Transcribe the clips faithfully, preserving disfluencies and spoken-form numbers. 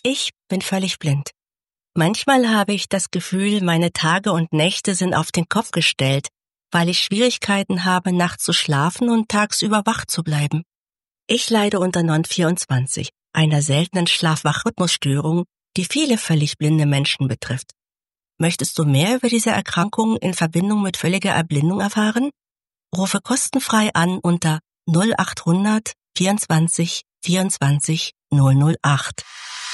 Ich bin völlig blind. Manchmal habe ich das Gefühl, meine Tage und Nächte sind auf den Kopf gestellt, weil ich Schwierigkeiten habe, nachts zu schlafen und tagsüber wach zu bleiben. Ich leide unter N O N vierundzwanzig, einer seltenen Schlaf-Wach-Rhythmusstörung, die viele völlig blinde Menschen betrifft. Möchtest du mehr über diese Erkrankung in Verbindung mit völliger Erblindung erfahren? Rufe kostenfrei an unter null achthundert vierundzwanzig vierundzwanzig null null acht.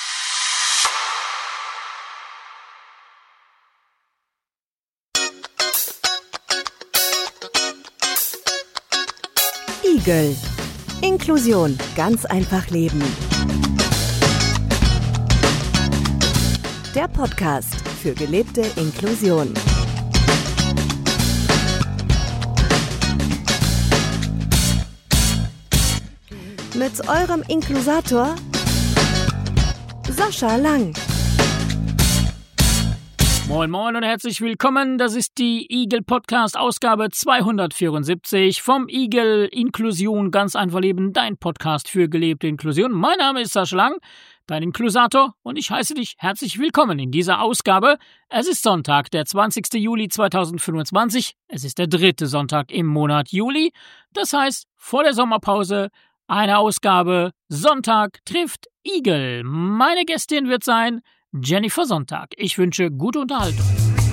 Igel. Inklusion. Ganz einfach leben. Der Podcast für gelebte Inklusion. Mit eurem Inklusator Sascha Lang. Moin Moin und herzlich willkommen, das ist die Igel Podcast Ausgabe zweihundertvierundsiebzig vom Igel Inklusion ganz einfach leben, dein Podcast für gelebte Inklusion. Mein Name ist Sascha Lang, dein Inklusator, und ich heiße dich herzlich willkommen in dieser Ausgabe. Es ist Sonntag, der zwanzigste Juli zweitausendfünfundzwanzig, es ist der dritte Sonntag im Monat Juli, das heißt vor der Sommerpause eine Ausgabe Sonntag trifft Igel. Meine Gästin wird sein Jennifer Sonntag. Ich wünsche gute Unterhaltung.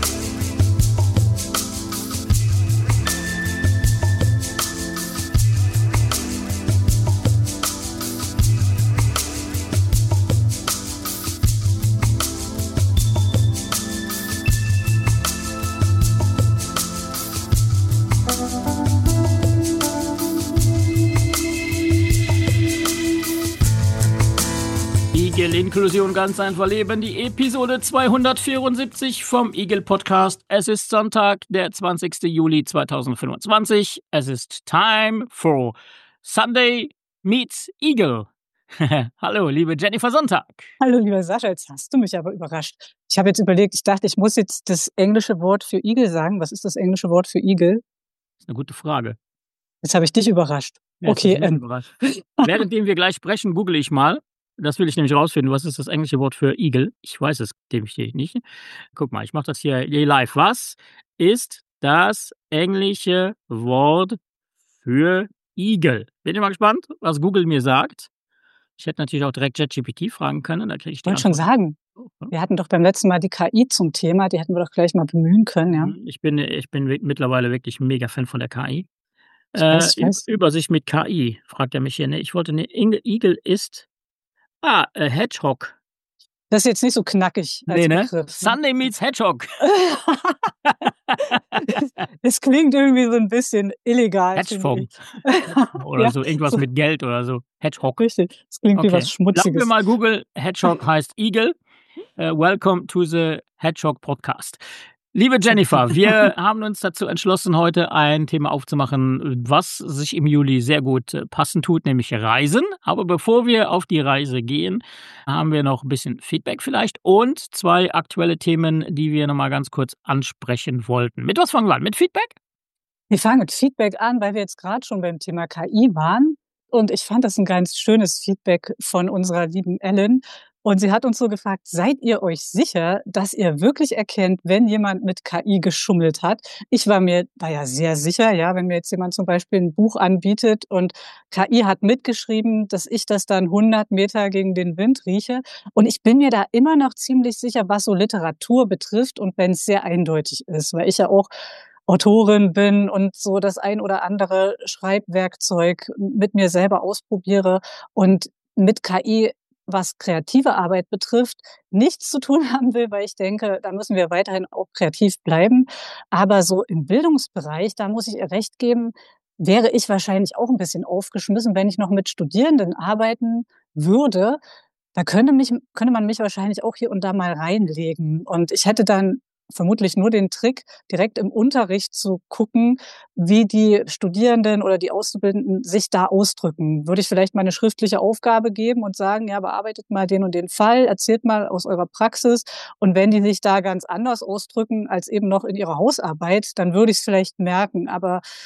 Igel Inklusion ganz einfach leben, die Episode zweihundertvierundsiebzig vom Igel Podcast. Es ist Sonntag, der zwanzigste Juli zweitausendfünfundzwanzig. Es ist time for Sunday meets Igel. Hallo, liebe Jennifer Sonntag. Hallo, lieber Sascha, jetzt hast du mich aber überrascht. Ich habe jetzt überlegt, ich dachte, ich muss jetzt das englische Wort für Igel sagen. Was ist das englische Wort für Igel? Das ist eine gute Frage. Jetzt habe ich dich überrascht. Ja, okay. Ähm, überrascht. Währenddem wir gleich sprechen, google ich mal. Das will ich nämlich rausfinden. Was ist das englische Wort für Igel? Ich weiß es nämlich nicht. Guck mal, ich mache das hier live. Was ist das englische Wort für Igel? Bin ich mal gespannt, was Google mir sagt. Ich hätte natürlich auch direkt ChatGPT fragen können. Da kriege ich die Ich wollte schon sagen, wir hatten doch beim letzten Mal die K I zum Thema. Die hätten wir doch gleich mal bemühen können. Ja? Ich bin, ich bin mittlerweile wirklich ein mega Fan von der K I. Ich weiß, ich äh, weiß. Übersicht mit K I, fragt er mich hier. Ne? Ich wollte, ne, Igel ist Ah, äh, Hedgehog. Das ist jetzt nicht so knackig als nee, ne? Begriff. Ne? Sunday meets Hedgehog. Es klingt irgendwie so ein bisschen illegal. Hedgehog. Oder ja, so, irgendwas so. mit Geld oder so. Hedgehog. Richtig, es klingt Okay. wie was Schmutziges. Lassen wir mal Google, Hedgehog heißt Igel. Uh, welcome to the Hedgehog Podcast. Liebe Jennifer, wir haben uns dazu entschlossen, heute ein Thema aufzumachen, was sich im Juli sehr gut passen tut, nämlich Reisen. Aber bevor wir auf die Reise gehen, haben wir noch ein bisschen Feedback vielleicht und zwei aktuelle Themen, die wir nochmal ganz kurz ansprechen wollten. Mit was fangen wir an? Mit Feedback? Wir fangen mit Feedback an, weil wir jetzt gerade schon beim Thema K I waren. Und ich fand das ein ganz schönes Feedback von unserer lieben Ellen. Und sie hat uns so gefragt, seid ihr euch sicher, dass ihr wirklich erkennt, wenn jemand mit K I geschummelt hat? Ich war mir da ja sehr sicher, ja, wenn mir jetzt jemand zum Beispiel ein Buch anbietet und K I hat mitgeschrieben, dass ich das dann hundert Meter gegen den Wind rieche. Und ich bin mir da immer noch ziemlich sicher, was so Literatur betrifft und wenn es sehr eindeutig ist, weil ich ja auch Autorin bin und so das ein oder andere Schreibwerkzeug mit mir selber ausprobiere und mit K I, was kreative Arbeit betrifft, nichts zu tun haben will, weil ich denke, da müssen wir weiterhin auch kreativ bleiben. Aber so im Bildungsbereich, da muss ich ihr recht geben, wäre ich wahrscheinlich auch ein bisschen aufgeschmissen, wenn ich noch mit Studierenden arbeiten würde. Da könnte mich, könnte man mich wahrscheinlich auch hier und da mal reinlegen. Und ich hätte dann vermutlich nur den Trick, direkt im Unterricht zu gucken, wie die Studierenden oder die Auszubildenden sich da ausdrücken. Würde ich vielleicht mal eine schriftliche Aufgabe geben und sagen, ja, bearbeitet mal den und den Fall, erzählt mal aus eurer Praxis. Und wenn die sich da ganz anders ausdrücken als eben noch in ihrer Hausarbeit, dann würde ich es vielleicht merken. Aber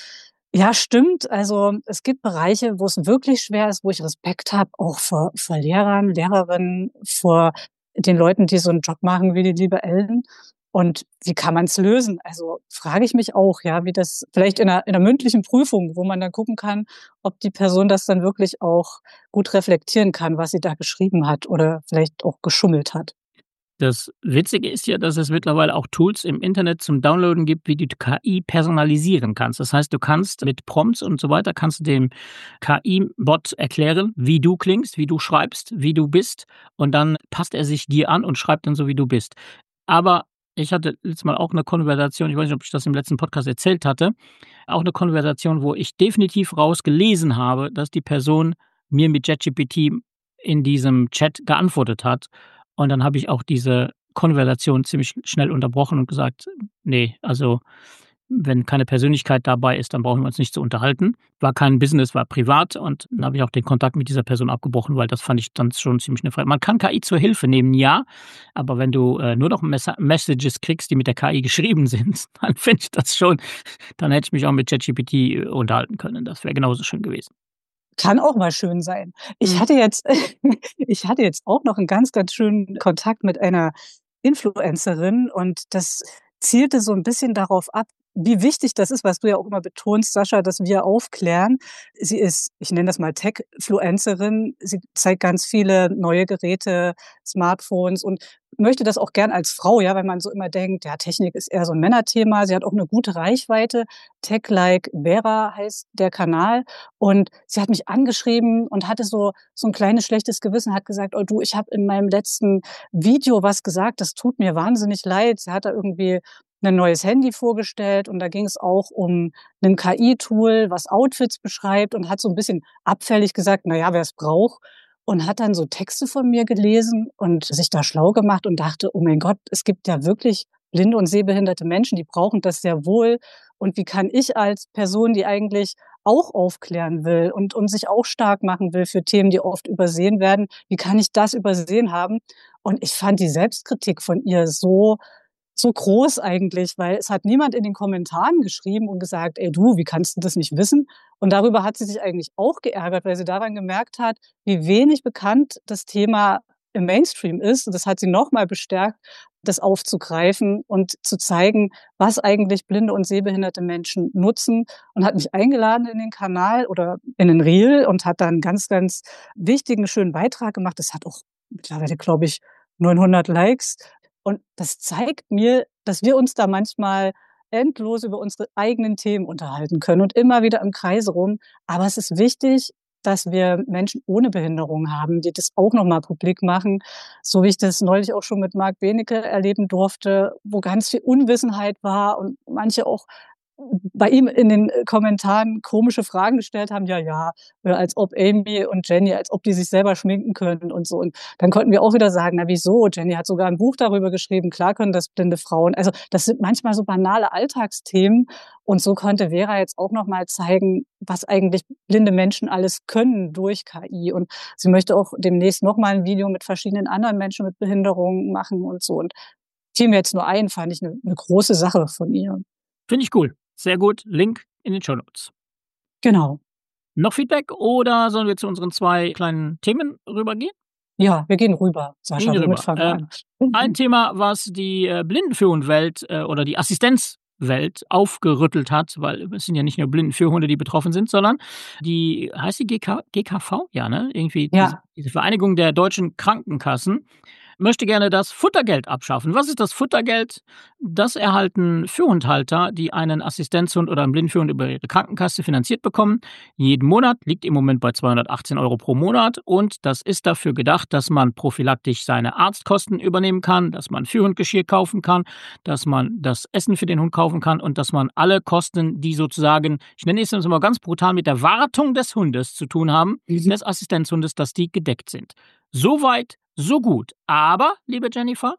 Ja, stimmt. Also es gibt Bereiche, wo es wirklich schwer ist, wo ich Respekt habe, auch vor, vor Lehrern, Lehrerinnen, vor den Leuten, die so einen Job machen wie die liebe Ellen. Und wie kann man es lösen? Also frage ich mich auch, ja, wie das vielleicht in einer, in einer mündlichen Prüfung, wo man dann gucken kann, ob die Person das dann wirklich auch gut reflektieren kann, was sie da geschrieben hat oder vielleicht auch geschummelt hat. Das Witzige ist ja, dass es mittlerweile auch Tools im Internet zum Downloaden gibt, wie du K I personalisieren kannst. Das heißt, du kannst mit Prompts und so weiter, kannst du dem K I-Bot erklären, wie du klingst, wie du schreibst, wie du bist und dann passt er sich dir an und schreibt dann so, wie du bist. Aber ich hatte letztes Mal auch eine Konversation, ich weiß nicht, ob ich das im letzten Podcast erzählt hatte, auch eine Konversation, wo ich definitiv rausgelesen habe, dass die Person mir mit ChatGPT in diesem Chat geantwortet hat. Und dann habe ich auch diese Konversation ziemlich schnell unterbrochen und gesagt, nee, also wenn keine Persönlichkeit dabei ist, dann brauchen wir uns nicht zu unterhalten. War kein Business, war privat und dann habe ich auch den Kontakt mit dieser Person abgebrochen, weil das fand ich dann schon ziemlich eine Frage. Man kann K I zur Hilfe nehmen, ja, aber wenn du äh, nur noch Mess- Messages kriegst, die mit der K I geschrieben sind, dann finde ich das schon, dann hätte ich mich auch mit ChatGPT äh, unterhalten können. Das wäre genauso schön gewesen. Kann auch mal schön sein. Ich Mhm. hatte jetzt, ich hatte jetzt auch noch einen ganz, ganz schönen Kontakt mit einer Influencerin und das zielte so ein bisschen darauf ab, wie wichtig das ist, was du ja auch immer betonst, Sascha, dass wir aufklären. Sie ist, ich nenne das mal Tech-Fluencerin. Sie zeigt ganz viele neue Geräte, Smartphones und möchte das auch gern als Frau, ja, weil man so immer denkt, ja, Technik ist eher so ein Männerthema. Sie hat auch eine gute Reichweite. Tech Like Vera heißt der Kanal. Und sie hat mich angeschrieben und hatte so so ein kleines schlechtes Gewissen, hat gesagt, oh du, ich habe in meinem letzten Video was gesagt, das tut mir wahnsinnig leid. Sie hat da irgendwie ein neues Handy vorgestellt und da ging es auch um ein K I-Tool, was Outfits beschreibt und hat so ein bisschen abfällig gesagt, na ja, wer es braucht. Und hat dann so Texte von mir gelesen und sich da schlau gemacht und dachte, oh mein Gott, es gibt ja wirklich blinde und sehbehinderte Menschen, die brauchen das sehr wohl. Und wie kann ich als Person, die eigentlich auch aufklären will und, und sich auch stark machen will für Themen, die oft übersehen werden, wie kann ich das übersehen haben? Und ich fand die Selbstkritik von ihr so so groß eigentlich, weil es hat niemand in den Kommentaren geschrieben und gesagt, ey du, wie kannst du das nicht wissen? Und darüber hat sie sich eigentlich auch geärgert, weil sie daran gemerkt hat, wie wenig bekannt das Thema im Mainstream ist. Und das hat sie nochmal bestärkt, das aufzugreifen und zu zeigen, was eigentlich blinde und sehbehinderte Menschen nutzen und hat mich eingeladen in den Kanal oder in den Reel und hat dann einen ganz, ganz wichtigen, schönen Beitrag gemacht. Das hat auch mittlerweile, glaube ich, neunhundert Likes. Und das zeigt mir, dass wir uns da manchmal endlos über unsere eigenen Themen unterhalten können und immer wieder im Kreise rum. Aber es ist wichtig, dass wir Menschen ohne Behinderung haben, die das auch nochmal publik machen. So wie ich das neulich auch schon mit Marc Benecke erleben durfte, wo ganz viel Unwissenheit war und manche auch bei ihm in den Kommentaren komische Fragen gestellt haben, ja, ja, als ob Amy und Jenny, als ob die sich selber schminken können und so. Und dann konnten wir auch wieder sagen, na wieso? Jenny hat sogar ein Buch darüber geschrieben, klar können das blinde Frauen. Also das sind manchmal so banale Alltagsthemen. Und so konnte Vera jetzt auch nochmal zeigen, was eigentlich blinde Menschen alles können durch K I. Und sie möchte auch demnächst nochmal ein Video mit verschiedenen anderen Menschen mit Behinderungen machen und so. Und fiel mir jetzt nur ein, fand ich eine, eine große Sache von ihr. Finde ich cool. Sehr gut. Link in den Shownotes. Genau. Noch Feedback oder sollen wir zu unseren zwei kleinen Themen rübergehen? Ja, wir gehen rüber. Sascha, Gehen womit rüber. fangen wir Äh, an? Ein Thema, was die äh, Blindenführhundwelt äh, oder die Assistenzwelt aufgerüttelt hat, weil es sind ja nicht nur Blindenführhunde, die betroffen sind, sondern die, heißt die G K, G K V? Ja, ne? Irgendwie Ja. diese, diese Vereinigung der deutschen Krankenkassen möchte gerne das Futtergeld abschaffen. Was ist das Futtergeld? Das erhalten Führhundhalter, die einen Assistenzhund oder einen Blindenführhund über ihre Krankenkasse finanziert bekommen. Jeden Monat, liegt im Moment bei zweihundertachtzehn Euro pro Monat und das ist dafür gedacht, dass man prophylaktisch seine Arztkosten übernehmen kann, dass man Führhundgeschirr kaufen kann, dass man das Essen für den Hund kaufen kann und dass man alle Kosten, die sozusagen, ich nenne es jetzt mal ganz brutal, mit der Wartung des Hundes zu tun haben, des Assistenzhundes, dass die gedeckt sind. Soweit, so gut. Aber, liebe Jennifer?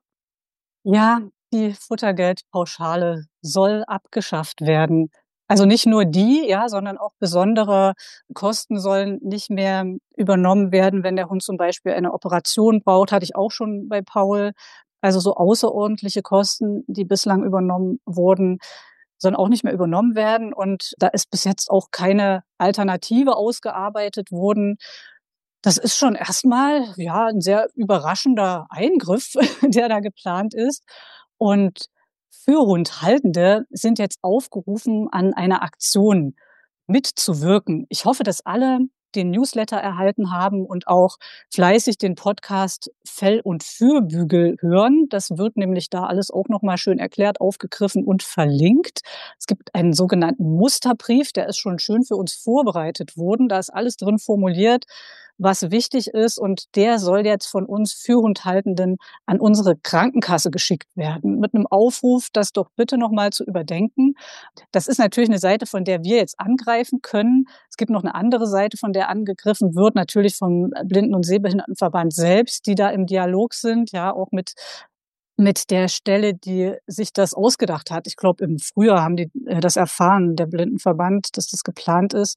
Ja, die Futtergeldpauschale soll abgeschafft werden. Also nicht nur die, ja, sondern auch besondere Kosten sollen nicht mehr übernommen werden, wenn der Hund zum Beispiel eine Operation braucht, hatte ich auch schon bei Paul. Also so außerordentliche Kosten, die bislang übernommen wurden, sollen auch nicht mehr übernommen werden. Und da ist bis jetzt auch keine Alternative ausgearbeitet worden. Das ist schon erstmal, ja, ein sehr überraschender Eingriff, der da geplant ist. Und Für-Hund-Haltende sind jetzt aufgerufen, an einer Aktion mitzuwirken. Ich hoffe, dass alle den Newsletter erhalten haben und auch fleißig den Podcast Fell- und Fürbügel hören. Das wird nämlich da alles auch nochmal schön erklärt, aufgegriffen und verlinkt. Es gibt einen sogenannten Musterbrief, der ist schon schön für uns vorbereitet worden. Da ist alles drin formuliert, was wichtig ist, und der soll jetzt von uns Für-Hund-Haltenden an unsere Krankenkasse geschickt werden, mit einem Aufruf, das doch bitte nochmal zu überdenken. Das ist natürlich eine Seite, von der wir jetzt angreifen können. Es gibt noch eine andere Seite, von der angegriffen wird, natürlich vom Blinden- und Sehbehindertenverband selbst, die da im Dialog sind, ja, auch mit mit der Stelle, die sich das ausgedacht hat. Ich glaube, im Frühjahr haben die äh, das erfahren, der Blindenverband, dass das geplant ist.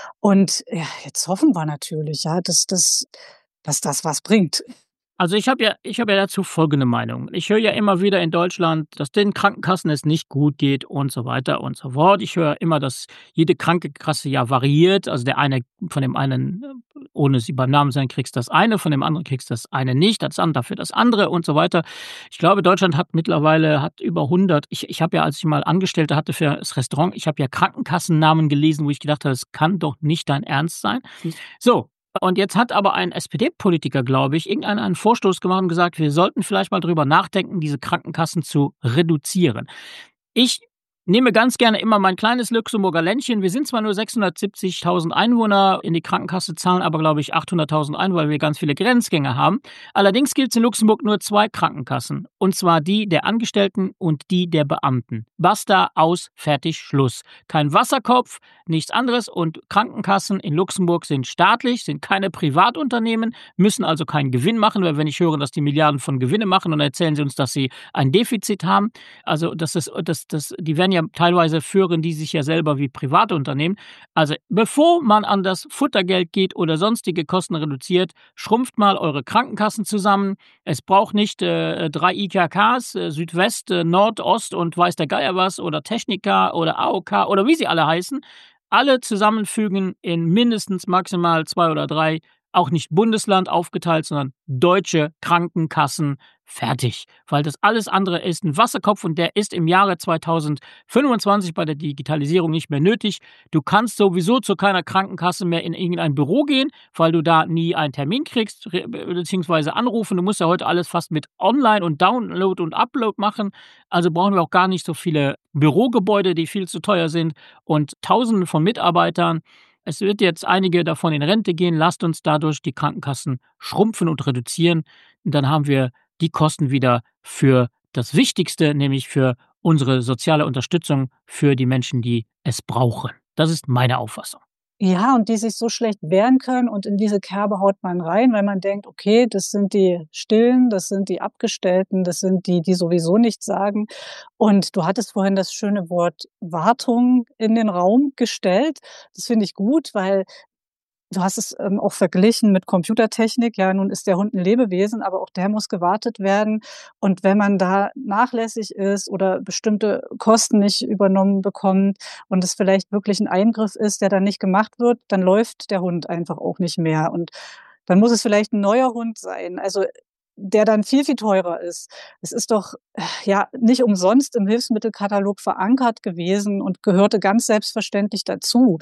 Und ja, jetzt hoffen wir natürlich, ja, dass das, dass das was bringt. Also ich habe ja, ich habe ja dazu folgende Meinung. Ich höre ja immer wieder in Deutschland, dass den Krankenkassen es nicht gut geht und so weiter und so fort. Ich höre immer, dass jede Krankenkasse ja variiert. Also der eine, von dem einen, ohne sie beim Namen sein, kriegst das eine, von dem anderen kriegst das eine nicht, das andere dafür das andere und so weiter. Ich glaube, Deutschland hat mittlerweile hat über hundert. Ich, ich habe ja, als ich mal Angestellte hatte für das Restaurant, ich habe ja Krankenkassennamen gelesen, wo ich gedacht habe, das kann doch nicht dein Ernst sein. So. Und jetzt hat aber ein S P D-Politiker, glaube ich, irgendeinen einen Vorstoß gemacht und gesagt, wir sollten vielleicht mal drüber nachdenken, diese Krankenkassen zu reduzieren. Ich nehme ganz gerne immer mein kleines Luxemburger Ländchen. Wir sind zwar nur sechshundertsiebzigtausend Einwohner, in die Krankenkasse zahlen aber, glaube ich, achthunderttausend ein, weil wir ganz viele Grenzgänger haben. Allerdings gibt es in Luxemburg nur zwei Krankenkassen, und zwar die der Angestellten und die der Beamten. Basta, aus, fertig, Schluss. Kein Wasserkopf, nichts anderes, und Krankenkassen in Luxemburg sind staatlich, sind keine Privatunternehmen, müssen also keinen Gewinn machen, weil wenn ich höre, dass die Milliarden von Gewinne machen, und erzählen sie uns, dass sie ein Defizit haben, also das ist, das, das, die werden ja teilweise führen die sich ja selber wie private Unternehmen. Also bevor man an das Futtergeld geht oder sonstige Kosten reduziert, schrumpft mal eure Krankenkassen zusammen. Es braucht nicht äh, drei I K Ks, äh, Südwest, äh, Nord, Ost und weiß der Geier was, oder Technika oder A O K oder wie sie alle heißen. Alle zusammenfügen in mindestens maximal zwei oder drei, auch nicht Bundesland aufgeteilt, sondern deutsche Krankenkassen, fertig. Weil das alles andere ist ein Wasserkopf, und der ist im Jahre zweitausendfünfundzwanzig bei der Digitalisierung nicht mehr nötig. Du kannst sowieso zu keiner Krankenkasse mehr in irgendein Büro gehen, weil du da nie einen Termin kriegst, beziehungsweise anrufen. Du musst ja heute alles fast mit Online und Download und Upload machen. Also brauchen wir auch gar nicht so viele Bürogebäude, die viel zu teuer sind, und Tausende von Mitarbeitern. Es wird jetzt einige davon in Rente gehen. Lasst uns dadurch die Krankenkassen schrumpfen und reduzieren. Und dann haben wir die Kosten wieder für das Wichtigste, nämlich für unsere soziale Unterstützung für die Menschen, die es brauchen. Das ist meine Auffassung. Ja, und die sich so schlecht wehren können, und in diese Kerbe haut man rein, weil man denkt, okay, das sind die Stillen, das sind die Abgestellten, das sind die, die sowieso nichts sagen. Und du hattest vorhin das schöne Wort Wartung in den Raum gestellt. Das finde ich gut, weil du hast es ähm, auch verglichen mit Computertechnik. Ja, nun ist der Hund ein Lebewesen, aber auch der muss gewartet werden. Und wenn man da nachlässig ist oder bestimmte Kosten nicht übernommen bekommt und es vielleicht wirklich ein Eingriff ist, der dann nicht gemacht wird, dann läuft der Hund einfach auch nicht mehr. Und dann muss es vielleicht ein neuer Hund sein, also der dann viel, viel teurer ist. Es ist doch ja nicht umsonst im Hilfsmittelkatalog verankert gewesen und gehörte ganz selbstverständlich dazu.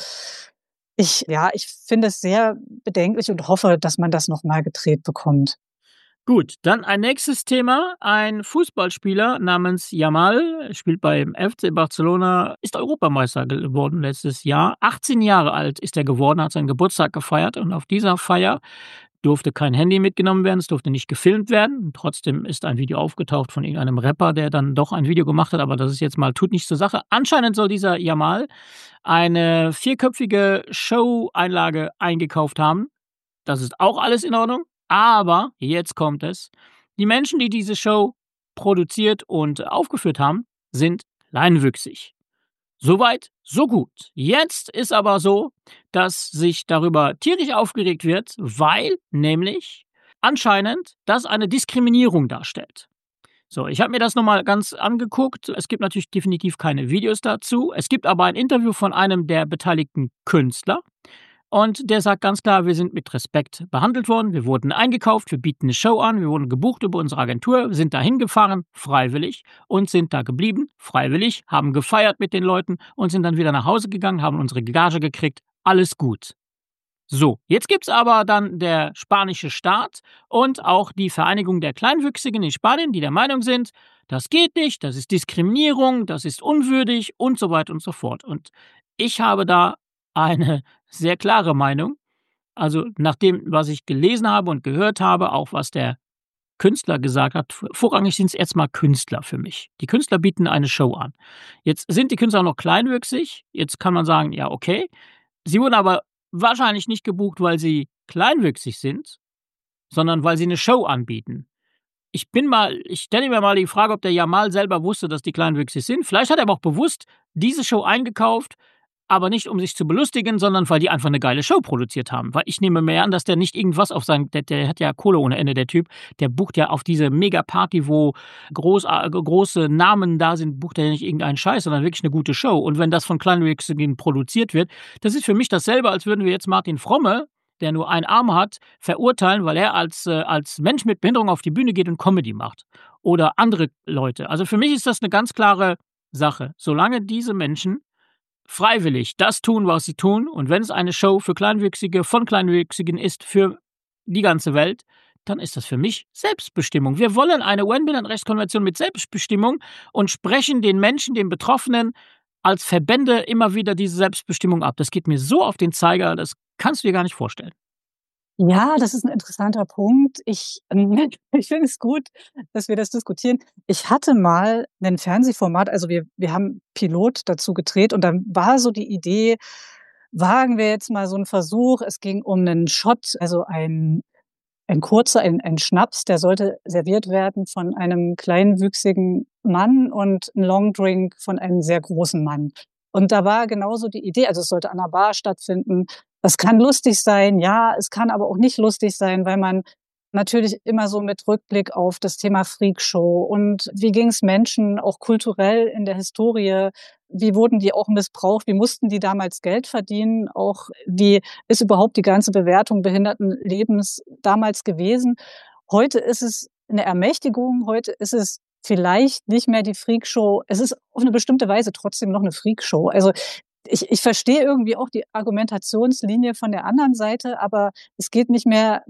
Ich, ja, ich finde es sehr bedenklich und hoffe, dass man das noch mal gedreht bekommt. Gut, dann ein nächstes Thema. Ein Fußballspieler namens Yamal, spielt beim F C Barcelona, ist Europameister geworden letztes Jahr. achtzehn Jahre alt ist er geworden, hat seinen Geburtstag gefeiert, und auf dieser Feier durfte kein Handy mitgenommen werden, es durfte nicht gefilmt werden. Trotzdem ist ein Video aufgetaucht von irgendeinem Rapper, der dann doch ein Video gemacht hat, aber das ist jetzt mal, tut nichts zur Sache. Anscheinend soll dieser Yamal eine vierköpfige Show-Einlage eingekauft haben. Das ist auch alles in Ordnung, aber jetzt kommt es. Die Menschen, die diese Show produziert und aufgeführt haben, sind kleinwüchsig. Soweit, so gut. Jetzt ist aber so, dass sich darüber tierisch aufgeregt wird, weil nämlich anscheinend das eine Diskriminierung darstellt. So, ich habe mir das nochmal ganz angeguckt. Es gibt natürlich definitiv keine Videos dazu. Es gibt aber ein Interview von einem der beteiligten Künstler. Und der sagt ganz klar, wir sind mit Respekt behandelt worden, wir wurden eingekauft, wir bieten eine Show an, wir wurden gebucht über unsere Agentur, sind da hingefahren, freiwillig, und sind da geblieben, freiwillig, haben gefeiert mit den Leuten und sind dann wieder nach Hause gegangen, haben unsere Gage gekriegt, alles gut. So, jetzt gibt's aber dann der spanische Staat und auch die Vereinigung der Kleinwüchsigen in Spanien, die der Meinung sind, das geht nicht, das ist Diskriminierung, das ist unwürdig und so weiter und so fort. Und ich habe da eine sehr klare Meinung. Also nach dem, was ich gelesen habe und gehört habe, auch was der Künstler gesagt hat, vorrangig sind es erstmal Künstler für mich. Die Künstler bieten eine Show an. Jetzt sind die Künstler noch kleinwüchsig. Jetzt kann man sagen, ja, okay. Sie wurden aber wahrscheinlich nicht gebucht, weil sie kleinwüchsig sind, sondern weil sie eine Show anbieten. Ich bin mal, ich stelle mir mal die Frage, ob der Jamal selber wusste, dass die kleinwüchsig sind. Vielleicht hat er aber auch bewusst diese Show eingekauft, aber nicht um sich zu belustigen, sondern weil die einfach eine geile Show produziert haben. Weil ich nehme mir an, dass der nicht irgendwas auf seinem, der, der hat ja Kohle ohne Ende, der Typ, der bucht ja auf diese Mega-Party, wo groß, äh, große Namen da sind, bucht er ja nicht irgendeinen Scheiß, sondern wirklich eine gute Show. Und wenn das von Kleinwüchsigen produziert wird, das ist für mich dasselbe, als würden wir jetzt Martin Fromme, der nur einen Arm hat, verurteilen, weil er als, äh, als Mensch mit Behinderung auf die Bühne geht und Comedy macht. Oder andere Leute. Also für mich ist das eine ganz klare Sache. Solange diese Menschen freiwillig das tun, was sie tun, und wenn es eine Show für Kleinwüchsige von Kleinwüchsigen ist für die ganze Welt, dann ist das für mich Selbstbestimmung. Wir wollen eine U N-Behindertenrechtskonvention mit Selbstbestimmung und sprechen den Menschen, den Betroffenen als Verbände immer wieder diese Selbstbestimmung ab. Das geht mir so auf den Zeiger, das kannst du dir gar nicht vorstellen. Ja, das ist ein interessanter Punkt. Ich, ich finde es gut, dass wir das diskutieren. Ich hatte mal ein Fernsehformat, also wir, wir haben Pilot dazu gedreht und dann war so die Idee, wagen wir jetzt mal so einen Versuch. Es ging um einen Shot, also ein, ein kurzer, ein, ein Schnaps, der sollte serviert werden von einem kleinwüchsigen Mann und ein Longdrink von einem sehr großen Mann. Und da war genauso die Idee, also es sollte an einer Bar stattfinden. Das kann lustig sein, ja, es kann aber auch nicht lustig sein, weil man natürlich immer so mit Rückblick auf das Thema Freakshow und wie ging es Menschen auch kulturell in der Historie, wie wurden die auch missbraucht, wie mussten die damals Geld verdienen, auch wie ist überhaupt die ganze Bewertung Behindertenlebens damals gewesen. Heute ist es eine Ermächtigung, heute ist es vielleicht nicht mehr die Freakshow, es ist auf eine bestimmte Weise trotzdem noch eine Freakshow. Also Ich, ich verstehe irgendwie auch die Argumentationslinie von der anderen Seite, aber es geht nicht mehr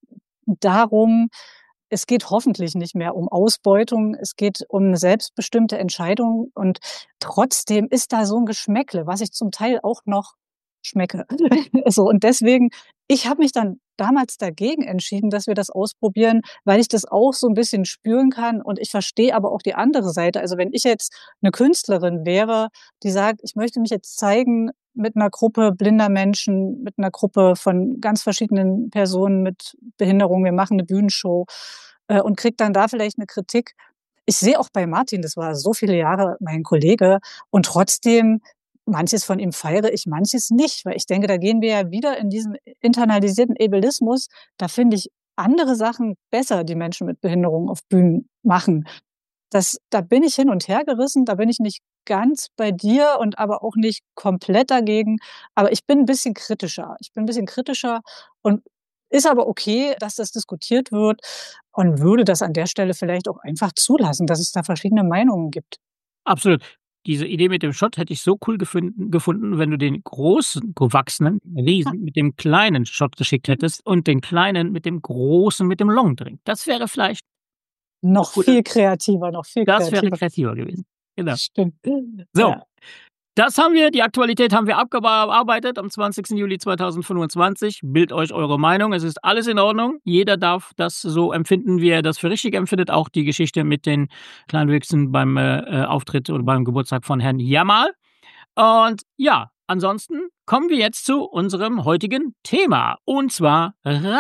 darum, es geht hoffentlich nicht mehr um Ausbeutung, es geht um eine selbstbestimmte Entscheidung und trotzdem ist da so ein Geschmäckle, was ich zum Teil auch noch schmecke. So, und deswegen, ich habe mich dann damals dagegen entschieden, dass wir das ausprobieren, weil ich das auch so ein bisschen spüren kann und ich verstehe aber auch die andere Seite. Also wenn ich jetzt eine Künstlerin wäre, die sagt, ich möchte mich jetzt zeigen mit einer Gruppe blinder Menschen, mit einer Gruppe von ganz verschiedenen Personen mit Behinderung, wir machen eine Bühnenshow äh, und kriege dann da vielleicht eine Kritik. Ich sehe auch bei Martin, das war so viele Jahre mein Kollege und trotzdem manches von ihm feiere ich, manches nicht, weil ich denke, da gehen wir ja wieder in diesen internalisierten Ableismus. Da finde ich andere Sachen besser, die Menschen mit Behinderung auf Bühnen machen. Das, da bin ich hin und her gerissen, da bin ich nicht ganz bei dir und aber auch nicht komplett dagegen. Aber ich bin ein bisschen kritischer. Ich bin ein bisschen kritischer und ist aber okay, dass das diskutiert wird und würde das an der Stelle vielleicht auch einfach zulassen, dass es da verschiedene Meinungen gibt. Absolut. Diese Idee mit dem Shot hätte ich so cool gefunden, gefunden, wenn du den großen, gewachsenen Riesen mit dem kleinen Shot geschickt hättest und den kleinen mit dem großen, mit dem Longdrink. Das wäre vielleicht noch cool. viel kreativer, noch viel das kreativer. wäre kreativer gewesen. Genau. Stimmt. So, ja. Das haben wir, die Aktualität haben wir abgearbeitet am zwanzigsten Juli zweitausendfünfundzwanzig. Bildet euch eure Meinung, es ist alles in Ordnung. Jeder darf das so empfinden, wie er das für richtig empfindet. Auch die Geschichte mit den Kleinwüchsen beim äh, Auftritt oder beim Geburtstag von Herrn Jamal. Und ja, ansonsten kommen wir jetzt zu unserem heutigen Thema. Und zwar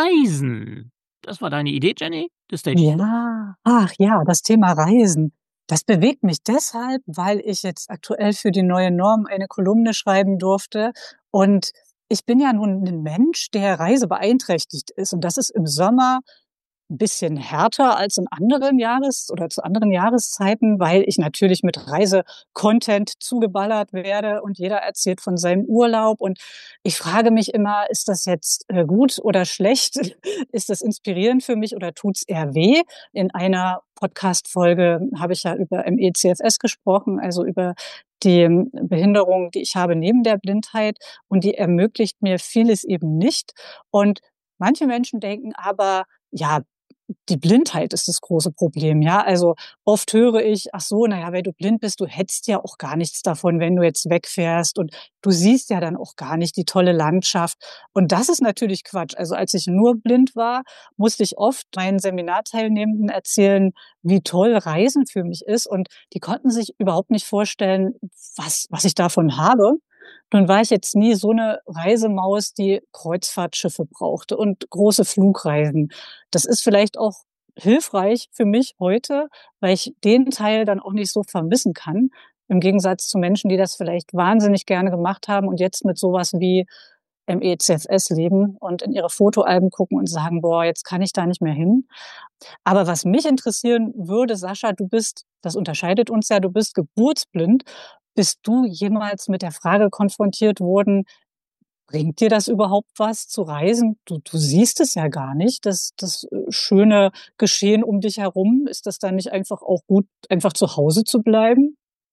Reisen. Das war deine Idee, Jenny? Das ja, ach ja, das Thema Reisen. Das bewegt mich deshalb, weil ich jetzt aktuell für die neue Norm eine Kolumne schreiben durfte. Und ich bin ja nun ein Mensch, der reisebeeinträchtigt ist. Und das ist im Sommer 'n bisschen härter als in anderen Jahres oder zu anderen Jahreszeiten, weil ich natürlich mit Reise-Content zugeballert werde und jeder erzählt von seinem Urlaub. Und ich frage mich immer: „Ist das jetzt, äh, gut oder schlecht? Ist das inspirierend für mich oder tut's eher weh?“ In einer Podcast-Folge habe ich ja über M E C F S gesprochen, also über die ähm, Behinderung, die ich habe neben der Blindheit, und die ermöglicht mir vieles eben nicht. Und manche Menschen denken aber, ja, die Blindheit ist das große Problem, ja? Also, oft höre ich: „Ach so, na ja, wenn du blind bist, du hättest ja auch gar nichts davon, wenn du jetzt wegfährst und du siehst ja dann auch gar nicht die tolle Landschaft.“ Und das ist natürlich Quatsch. Also, als ich nur blind war, musste ich oft meinen Seminarteilnehmenden erzählen, wie toll Reisen für mich ist, und die konnten sich überhaupt nicht vorstellen, was was ich davon habe. Nun war ich jetzt nie so 'ne Reisemaus, die Kreuzfahrtschiffe brauchte und große Flugreisen. Das ist vielleicht auch hilfreich für mich heute, weil ich den Teil dann auch nicht so vermissen kann, im Gegensatz zu Menschen, die das vielleicht wahnsinnig gerne gemacht haben und jetzt mit so was wie M E C F S leben und in ihre Fotoalben gucken und sagen: „Boah, jetzt kann ich da nicht mehr hin.“ Aber was mich interessieren würde, Sascha, du bist, das unterscheidet uns ja, du bist geburtsblind. Bist du jemals mit der Frage konfrontiert worden: „Bringt dir das überhaupt was zu reisen? Du du siehst es ja gar nicht, das das, äh, schöne Geschehen um dich herum. Ist das dann nicht einfach auch gut, einfach zu Hause zu bleiben?“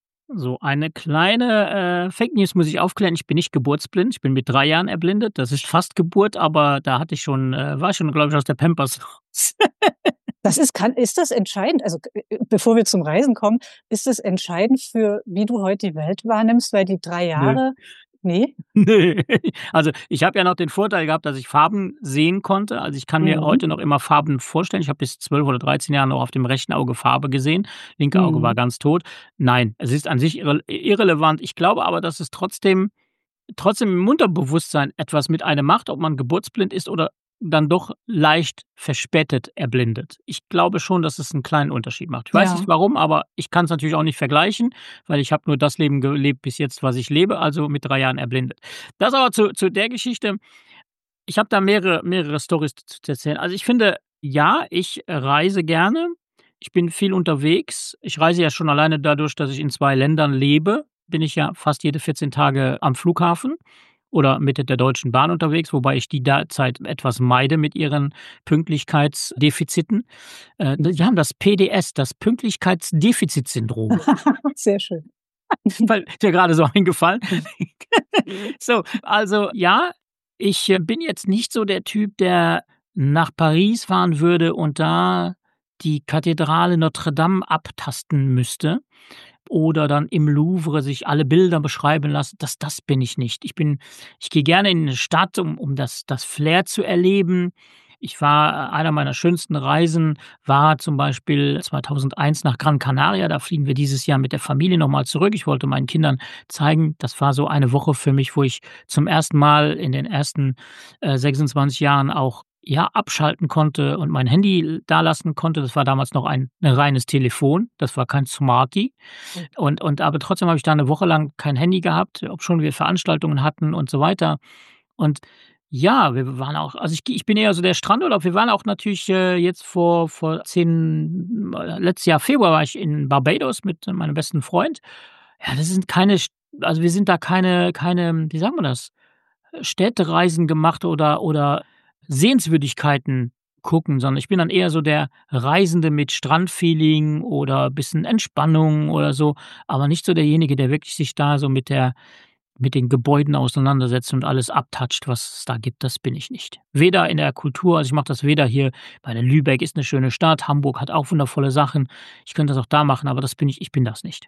So eine kleine, äh, Fake News muss ich aufklären. Ich bin nicht geburtsblind. Ich bin mit drei Jahren erblindet. Das ist fast Geburt, aber da hatte ich schon äh, war ich schon, glaube ich, aus der Pampers raus. Das ist kann ist das entscheidend? Also, äh, äh, bevor wir zum Reisen kommen, ist das entscheidend für wie du heute die Welt wahrnimmst, weil die drei Nö. Jahre ne? Ne. Also, ich habe ja noch den Vorteil gehabt, dass ich Farben sehen konnte. Also, ich kann mir Mhm. heute noch immer Farben vorstellen. Ich habe bis zwölf oder dreizehn Jahren noch auf dem rechten Auge Farbe gesehen. Linke Auge war Mhm. ganz tot. Nein, es ist an sich irre irrelevant. Ich glaube aber, dass es trotzdem trotzdem im Unterbewusstsein etwas mit einem macht, ob man geburtsblind ist oder dann doch leicht verspätet erblindet. Ich glaube schon, dass es 'n kleinen Unterschied macht. Ich weiß nicht Ja. warum, aber ich kann's natürlich auch nicht vergleichen, weil ich habe nur das Leben gelebt bis jetzt, was ich lebe, also mit drei Jahren erblindet. Das aber zu zu der Geschichte. Ich habe da mehrere mehrere Storys z zu erzählen. Also, ich finde, ja, ich reise gerne. Ich bin viel unterwegs. Ich reise ja schon alleine dadurch, dass ich in zwei Ländern lebe, bin ich ja fast jede vierzehn Tage am Flughafen oder mit der Deutschen Bahn unterwegs, wobei ich die derzeit etwas meide mit ihren Pünktlichkeitsdefiziten. Äh, die haben das P D S, das Pünktlichkeitsdefizitsyndrom. Sehr schön. Weil ist mir grade so eingefallen. So, also ja, ich, äh, bin jetzt nicht so der Typ, der nach Paris fahren würde und da die Kathedrale Notre Dame abtasten müsste oder dann im Louvre sich alle Bilder beschreiben lassen. Das das bin ich nicht. Ich bin ich gehe gerne in 'ne Stadt, um um das das Flair zu erleben. Ich war einer meiner schönsten Reisen war zum Beispiel zweitausendeins nach Gran Canaria. Da fliegen wir dieses Jahr mit der Familie noch mal zurück. Ich wollte meinen Kindern zeigen das war so eine Woche für mich, wo ich zum ersten Mal in den ersten, äh, sechsundzwanzig Jahren auch, ja, abschalten konnte und mein Handy dalassen konnte. Das war damals noch ein 'ne reines Telefon. Das war kein Smarty. Mhm. Und und aber trotzdem habe ich da 'ne Woche lang kein Handy gehabt, obschon wir Veranstaltungen hatten und so weiter. Und ja, wir waren auch also, ich gehe ich bin eher so der Strandurlaub. Wir waren auch natürlich, äh, jetzt vor vor zehn letztes Jahr Februar war ich in Barbados mit meinem besten Freund. Ja, das sind keine St also, wir sind da keine keine, wie sagt man das, Städtereisen gemacht oder oder Sehenswürdigkeiten gucken, sondern ich bin dann eher so der Reisende mit Strandfeeling oder bisschen Entspannung oder so, aber nicht so derjenige, der wirklich sich da so mit der mit den Gebäuden auseinandersetzt und alles abtatscht, was es da gibt. Das bin ich nicht. Weder in der Kultur also, ich mache das weder hier meine Lübeck ist 'ne schöne Stadt, Hamburg hat auch wundervolle Sachen. Ich könnte das auch da machen, aber das bin ich ich bin das nicht.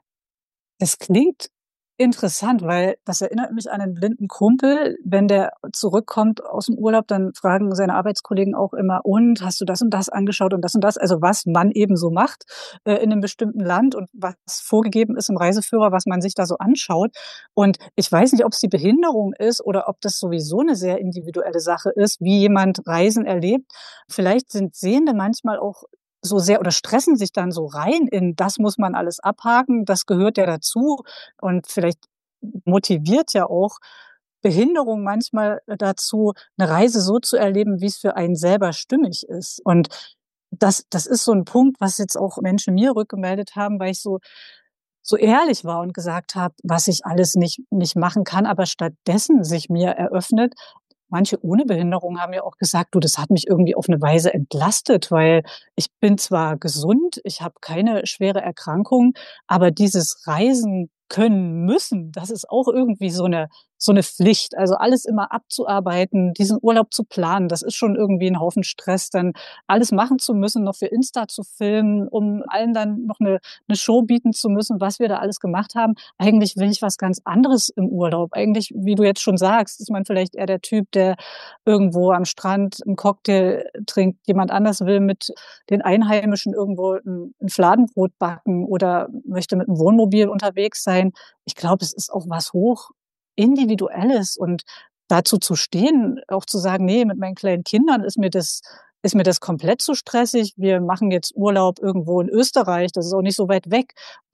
Es klingt interessant, weil das erinnert mich an 'nen blinden Kumpel. Wenn der zurückkommt aus'm Urlaub, dann fragen seine Arbeitskollegen auch immer: „Und, hast du das und das angeschaut und das und das?“ Also, was man eben so macht, äh, in 'nem bestimmten Land und was vorgegeben ist im Reiseführer, was man sich da so anschaut. Und ich weiß nicht, ob's die Behinderung ist oder ob das sowieso 'ne sehr individuelle Sache ist, wie jemand Reisen erlebt. Vielleicht sind Sehende manchmal auch so sehr oder stressen sich dann so rein in: „Das muss man alles abhaken, das gehört ja dazu.“ Und vielleicht motiviert ja auch Behinderung manchmal dazu, 'ne Reise so zu erleben, wie's für einen selber stimmig ist. Und das, das ist so ein Punkt, was jetzt auch Menschen mir rückgemeldet haben, weil ich so so ehrlich war und gesagt habe, was ich alles nicht nicht machen kann, aber stattdessen sich mir eröffnet. Manche ohne Behinderung haben ja auch gesagt: „Du, das hat mich irgendwie auf eine Weise entlastet, weil ich bin zwar gesund, ich habe keine schwere Erkrankung, aber dieses Reisen können müssen, das ist auch irgendwie so eine so eine Pflicht. Also, alles immer abzuarbeiten, diesen Urlaub zu planen, das ist schon irgendwie ein Haufen Stress, dann alles machen zu müssen, noch für Insta zu filmen, um allen dann noch eine 'ne Show bieten zu müssen, was wir da alles gemacht haben. Eigentlich will ich was ganz anderes im Urlaub. Eigentlich, wie du jetzt schon sagst, ist man vielleicht eher der Typ, der irgendwo am Strand 'n Cocktail trinkt. Jemand anders will mit den Einheimischen irgendwo 'n 'n Fladenbrot backen oder möchte mit 'm Wohnmobil unterwegs sein. Ich glaube, es ist auch was hoch Individuelles und dazu zu stehen, auch zu sagen: „Ne, mit meinen kleinen Kindern ist mir das ist mir das komplett zu stressig. Wir machen jetzt Urlaub irgendwo in Österreich, das ist auch nicht so weit weg.“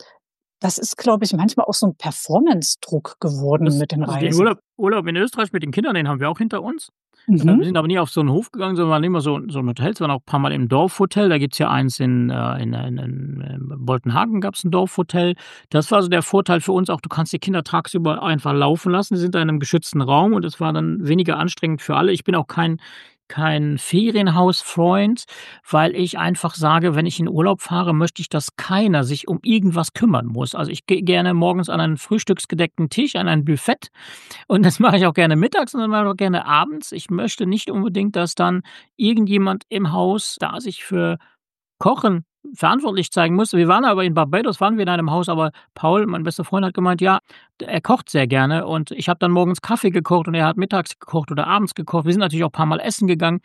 Das ist, glaube ich, manchmal auch so 'n Performance-Druck geworden Das mit den also, den Reisen. Urlaub Urlaub in Österreich mit den Kindern, den haben wir auch hinter uns. Äh, wir Mhm. sind aber nie auf so 'n Hof gegangen, sondern waren immer so so im Hotels, waren auch paarmal im Dorfhotel. Da gibt's ja eins in, äh in in in, ähm, Boltenhagen gab's 'n Dorfhotel. Das war so der Vorteil für uns auch, du kannst die Kinder tagsüber einfach laufen lassen. Sie sind da in 'nem geschützten Raum und es war dann weniger anstrengend für alle. Ich bin auch kein kein Ferienhausfreund, weil ich einfach sage, wenn ich in Urlaub fahre, möchte ich, dass keiner sich um irgendwas kümmern muss. Also, ich gehe gerne morgens an einen frühstücksgedeckten Tisch, an ein Buffet und das mache ich auch gerne mittags und das mache ich auch gerne abends. Ich möchte nicht unbedingt, dass dann irgendjemand im Haus da sich für Kochen verantwortlich zeigen muss. Wir waren aber in Barbados, waren wir in einem Haus, aber Paul, mein bester Freund, hat gemeint, ja, er kocht sehr gerne und ich habe dann morgens Kaffee gekocht und er hat mittags gekocht oder abends gekocht. Wir sind natürlich auch paarmal essen gegangen.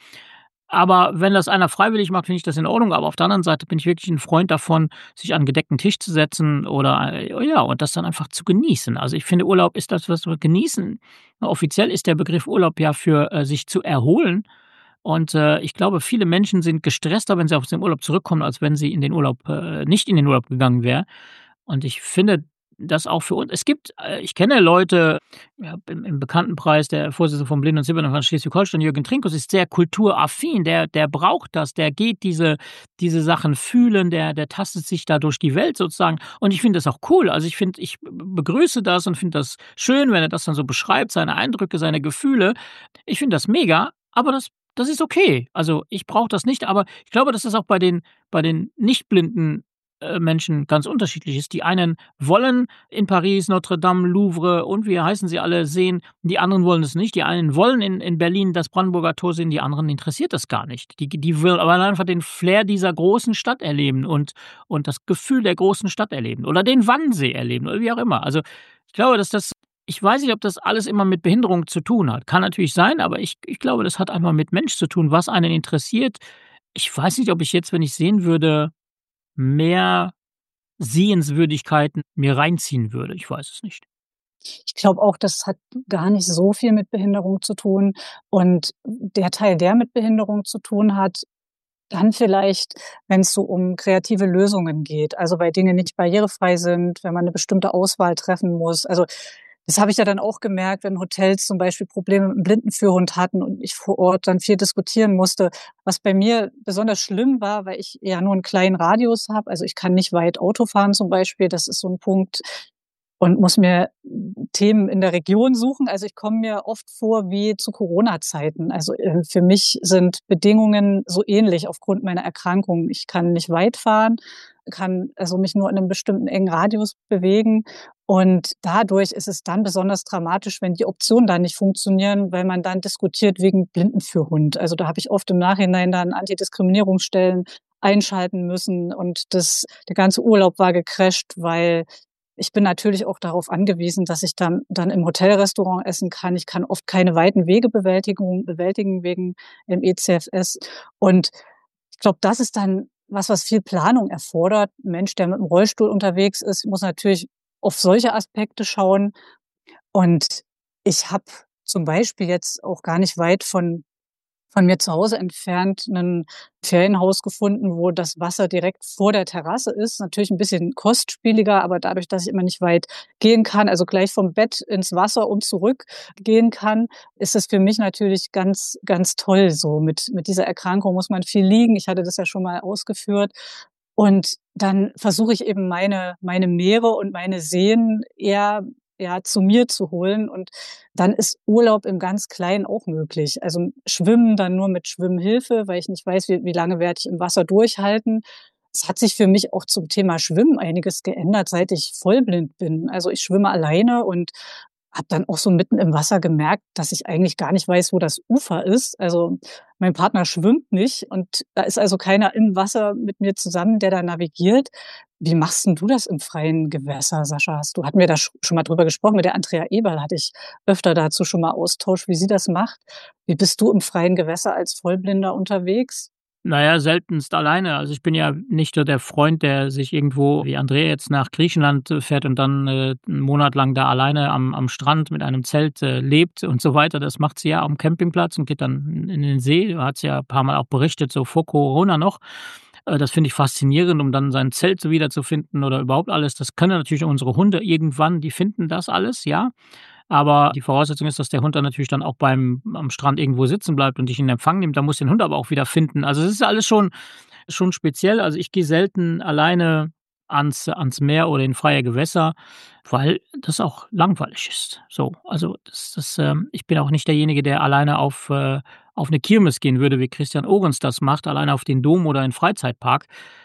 Aber wenn das einer freiwillig macht, finde ich das in Ordnung. Aber auf der anderen Seite bin ich wirklich 'n Freund davon, sich an 'n gedeckten Tisch zu setzen oder, äh, ja, und das dann einfach zu genießen. Also, ich finde, Urlaub ist das, was wir genießen. Offiziell ist der Begriff Urlaub ja für, äh, sich zu erholen. Und, äh, ich glaube, viele Menschen sind gestresster, wenn sie aus dem Urlaub zurückkommen, als wenn sie in den Urlaub äh, nicht in den Urlaub gegangen wären. Und ich finde das auch für uns es gibt äh, ich kenne Leute, ja, im im Bekanntenkreis, der Vorsitzende vom Blinden- und Sehbehindertenverband Schleswig-Holstein, Jürgen Trinkus, ist sehr kulturaffin. Der der braucht das. Der geht diese diese Sachen fühlen, der der tastet sich da durch die Welt sozusagen. Und ich finde das auch cool. Also, ich finde ich b begrüße das und finde das schön, wenn er das dann so beschreibt, seine Eindrücke, seine Gefühle. Ich finde das mega, aber das das ist okay. Also, ich brauche das nicht, aber ich glaube, dass das auch bei den bei den nicht blinden, äh, Menschen ganz unterschiedlich ist. Die einen wollen in Paris, Notre Dame, Louvre und wie heißen sie alle sehen, die anderen wollen es nicht. Die einen wollen in in Berlin das Brandenburger Tor sehen, die anderen interessiert das gar nicht. Die die wollen aber einfach den Flair dieser großen Stadt erleben und und das Gefühl der großen Stadt erleben oder den Wannsee erleben oder wie auch immer. Also, ich glaube, dass das ich weiß nicht, ob das alles immer mit Behinderung zu tun hat. Kann natürlich sein, aber ich ich glaube, das hat einfach mit Mensch zu tun, was einen interessiert. Ich weiß nicht, ob ich jetzt, wenn ich sehen würde, mehr Sehenswürdigkeiten mir reinziehen würde. Ich weiß es nicht. Ich glaube auch, das hat gar nicht so viel mit Behinderung zu tun. Und der Teil, der mit Behinderung zu tun hat, dann vielleicht, wenn es so um kreative Lösungen geht, also weil Dinge nicht barrierefrei sind, wenn man eine bestimmte Auswahl treffen muss. Also, das habe ich ja dann auch gemerkt, wenn Hotels zum Beispiel Probleme mit 'm Blindenführhund hatten und ich vor Ort dann viel diskutieren musste. Was bei mir besonders schlimm war, weil ich ja nur einen kleinen Radius habe, also ich kann nicht weit Auto fahren zum Beispiel, das ist so ein Punkt, und muss mir Themen in der Region suchen. Also, ich komme mir oft vor wie zu Corona-Zeiten. Also, äh, für mich sind Bedingungen so ähnlich aufgrund meiner Erkrankung. Ich kann nicht weit fahren, kann also mich nur in einem bestimmten engen Radius bewegen und dadurch ist es dann besonders dramatisch, wenn die Optionen da nicht funktionieren, weil man dann diskutiert wegen Blindenführhund. Also, da habe ich oft im Nachhinein dann Antidiskriminierungsstellen einschalten müssen und das der ganze Urlaub war gecrasht, weil ich bin natürlich auch darauf angewiesen, dass ich dann dann im Hotelrestaurant essen kann. Ich kann oft keine weiten Wege Bewältigung bewältigen wegen dem E C F S. Und ich glaube, das ist dann was, was viel Planung erfordert. 'N Mensch, der mit dem Rollstuhl unterwegs ist, muss natürlich auf solche Aspekte schauen. Und ich habe zum Beispiel jetzt auch gar nicht weit von von mir zu Hause entfernt ein Ferienhaus gefunden, wo das Wasser direkt vor der Terrasse ist. Natürlich ein bisschen kostspieliger, aber dadurch, dass ich immer nicht weit gehen kann, also gleich vom Bett ins Wasser und zurück gehen kann, ist es für mich natürlich ganz, ganz toll so. Mit, mit dieser Erkrankung muss man viel liegen. Ich hatte das ja schon mal ausgeführt. Und dann versuche ich eben meine, meine Meere und meine Seen eher ja, zu mir zu holen. Und dann ist Urlaub im ganz Kleinen auch möglich. Also Schwimmen dann nur mit Schwimmhilfe, weil ich nicht weiß, wie, wie lange werde ich im Wasser durchhalten. Es hat sich für mich auch zum Thema Schwimmen einiges geändert, seit ich vollblind bin. Also ich schwimme alleine und habe dann auch so mitten im Wasser gemerkt, dass ich eigentlich gar nicht weiß, wo das Ufer ist. Also mein Partner schwimmt nicht und da ist also keiner im Wasser mit mir zusammen, der da navigiert. Wie machst denn du das im freien Gewässer, Sascha? Hast du, hatten wir da schon mal drüber gesprochen? Mit der Andrea Eberl hatte ich öfter dazu schon mal Austausch, wie sie das macht. Wie bist du im freien Gewässer als Vollblinder unterwegs? Naja, seltenst alleine. Also ich bin ja nicht so der Freund, der sich irgendwo, wie Andrea jetzt nach Griechenland äh, fährt und dann äh, einen Monat lang da alleine am, am Strand mit einem Zelt äh, lebt und so weiter. Das macht sie ja am Campingplatz und geht dann in den See. Da hat sie ja ein paar Mal auch berichtet, so vor Corona noch. Äh, das finde ich faszinierend, um dann sein Zelt so wiederzufinden oder überhaupt alles. Das können natürlich unsere Hunde irgendwann, die finden das alles, ja. Aber die Voraussetzung ist, dass der Hund dann natürlich dann auch beim am Strand irgendwo sitzen bleibt und dich in Empfang nimmt. Da muss den Hund aber auch wieder finden. Also es ist alles schon schon speziell. Also ich gehe selten alleine ans ans Meer oder in freie Gewässer, weil das auch langweilig ist. So, also das das, ähm ich bin auch nicht derjenige, der alleine auf äh, auf 'ne Kirmes gehen würde, wie Christian Ohrens das macht, alleine auf den Dom oder in 'n Freizeitpark.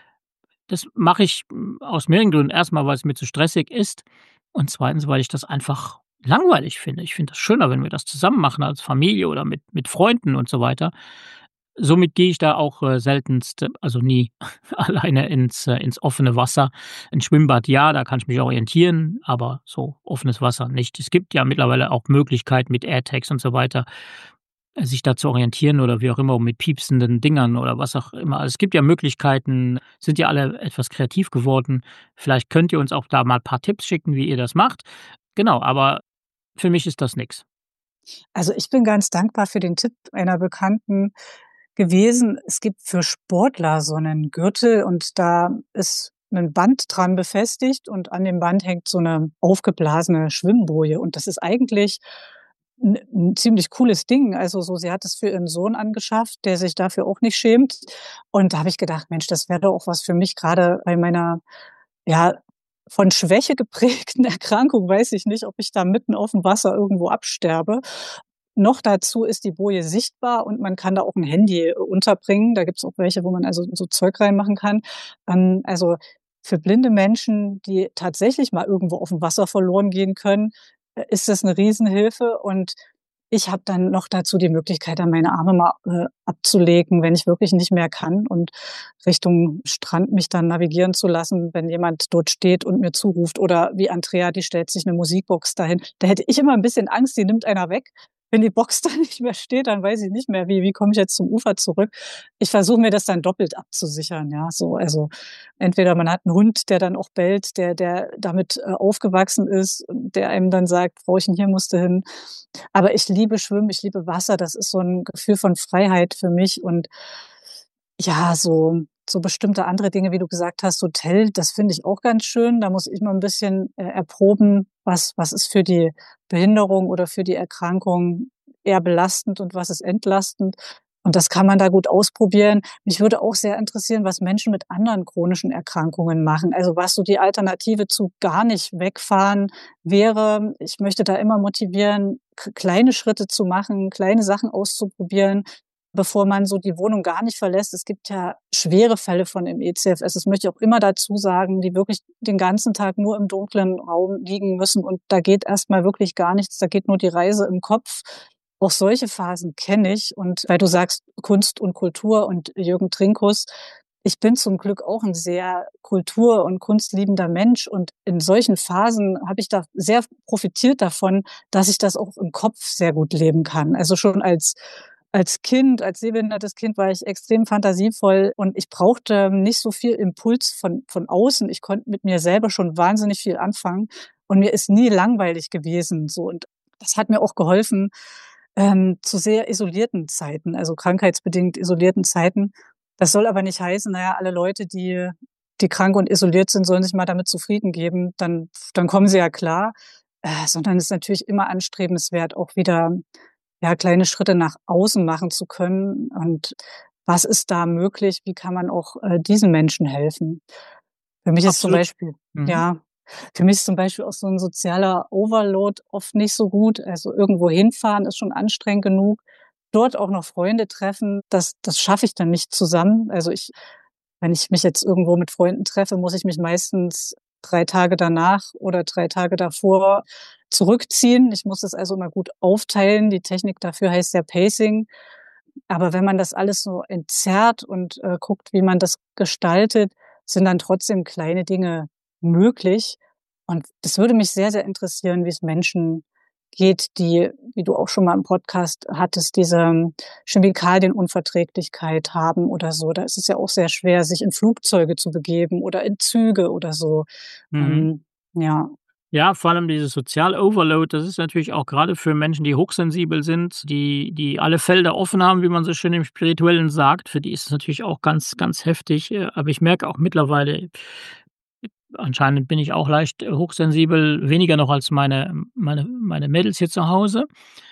Das mache ich, hm, aus mehreren Gründen. Erst mal, weil's mir zu stressig ist und zweitens, weil ich das einfach langweilig finde. Ich finde das schöner, wenn wir das zusammen machen als Familie oder mit mit Freunden und so weiter. Somit gehe ich da auch, äh, seltenst, also nie alleine ins äh, ins offene Wasser. Ein Schwimmbad, ja, da kann ich mich orientieren, aber so offenes Wasser nicht. Es gibt ja mittlerweile auch Möglichkeiten mit AirTags und so weiter, äh, sich da zu orientieren oder wie auch immer, mit piepsenden Dingern oder was auch immer. Also, es gibt ja Möglichkeiten, sind ja alle etwas kreativ geworden. Vielleicht könnt ihr uns auch da mal paar Tipps schicken, wie ihr das macht. Genau, aber für mich ist das nix. Also ich bin ganz dankbar für den Tipp einer Bekannten gewesen. Es gibt für Sportler so einen Gürtel und da ist ein Band dran befestigt und an dem Band hängt so eine aufgeblasene Schwimmboje und das ist eigentlich 'n 'n ziemlich cooles Ding. Also so, sie hat es für ihren Sohn angeschafft, der sich dafür auch nicht schämt. Und da habe ich gedacht: „Mensch, das wäre doch auch was für mich, grade bei meiner, ja, von Schwäche geprägten Erkrankung weiß ich nicht, ob ich da mitten aufm Wasser irgendwo absterbe." Noch dazu ist die Boje sichtbar und man kann da auch 'n Handy äh, unterbringen. Da gibt's auch welche, wo man also so Zeug reinmachen kann. Ähm, also für blinde Menschen, die tatsächlich mal irgendwo aufm Wasser verloren gehen können, äh, ist das 'ne Riesenhilfe und ich habe dann noch dazu die Möglichkeit, dann meine Arme mal, äh, abzulegen, wenn ich wirklich nicht mehr kann und Richtung Strand mich dann navigieren zu lassen, wenn jemand dort steht und mir zuruft. Oder wie Andrea, die stellt sich 'ne Musikbox dahin. Da hätte ich immer 'n bisschen Angst, die nimmt einer weg. Wenn die Box dann nicht mehr steht, dann weiß ich nicht mehr, wie wie komme ich jetzt zum Ufer zurück? Ich versuche mir das dann doppelt abzusichern, ja, so. Also entweder man hat 'n Hund, der dann auch bellt, der der damit, äh, aufgewachsen ist, der einem dann sagt: „Frauchen, hier musst du hin." Aber ich liebe Schwimmen, ich liebe Wasser. Das ist so 'n Gefühl von Freiheit für mich und ja, so so bestimmte andere Dinge, wie du gesagt hast, Hotel, das finde ich auch ganz schön. Da muss ich mal 'n bisschen, äh, erproben, was was ist für die Behinderung oder für die Erkrankung eher belastend und was ist entlastend. Und das kann man da gut ausprobieren. Mich würde auch sehr interessieren, was Menschen mit anderen chronischen Erkrankungen machen. Also, was so die Alternative zu gar nicht wegfahren wäre. Ich möchte da immer motivieren, k kleine Schritte zu machen, kleine Sachen auszuprobieren, bevor man so die Wohnung gar nicht verlässt. Es gibt ja schwere Fälle von M E C F S, das möchte ich auch immer dazu sagen, die wirklich den ganzen Tag nur im dunklen Raum liegen müssen und da geht erst mal wirklich gar nichts, da geht nur die Reise im Kopf. Auch solche Phasen kenne ich und weil du sagst Kunst und Kultur und Jürgen Trinkus, ich bin zum Glück auch 'n sehr kultur und kunstliebender Mensch und in solchen Phasen habe ich da sehr profitiert davon, dass ich das auch im Kopf sehr gut leben kann. Also schon als als Kind, als sehbehindertes Kind war ich extrem fantasievoll und ich brauchte nicht so viel Impuls von von außen. Ich konnte mit mir selber schon wahnsinnig viel anfangen und mir ist nie langweilig gewesen, so. Und das hat mir auch geholfen, ähm, zu sehr isolierten Zeiten, also krankheitsbedingt isolierten Zeiten. Das soll aber nicht heißen, naja, alle Leute, die, die krank und isoliert sind, sollen sich mal damit zufrieden geben, dann, dann kommen sie ja klar, äh, sondern es ist natürlich immer anstrebenswert, auch wieder ja, kleine Schritte nach außen machen zu können. Und was ist da möglich? Wie kann man auch äh, diesen Menschen helfen? Für mich ist zum Absolut. Beispiel, Mhm. ja, für mich ist zum Beispiel auch so ein sozialer Overload oft nicht so gut. Also irgendwo hinfahren ist schon anstrengend genug. Dort auch noch Freunde treffen, das, das schaffe ich dann nicht zusammen. Also ich, wenn ich mich jetzt irgendwo mit Freunden treffe, muss ich mich meistens drei Tage danach oder drei Tage davor zurückziehen. Ich muss das also immer gut aufteilen. Die Technik dafür heißt ja Pacing. Aber wenn man das alles so entzerrt und äh, guckt, wie man das gestaltet, sind dann trotzdem kleine Dinge möglich. Und das würde mich sehr, sehr interessieren, wie es Menschen geht, die, wie du auch schon mal im Podcast hattest, diese Chemikalienunverträglichkeit haben oder so. Da ist es ja auch sehr schwer, sich in Flugzeuge zu begeben oder in Züge oder so. Mhm. Ähm, ja. Ja, vor allem dieses Sozial-Overload, das ist natürlich auch gerade für Menschen, die hochsensibel sind, die die alle Felder offen haben, wie man so schön im Spirituellen sagt. Für die ist es natürlich auch ganz, ganz heftig. Äh, aber ich merke auch mittlerweile, anscheinend bin ich auch leicht äh, hochsensibel, weniger noch als meine meine meine Mädels hier zu Hause.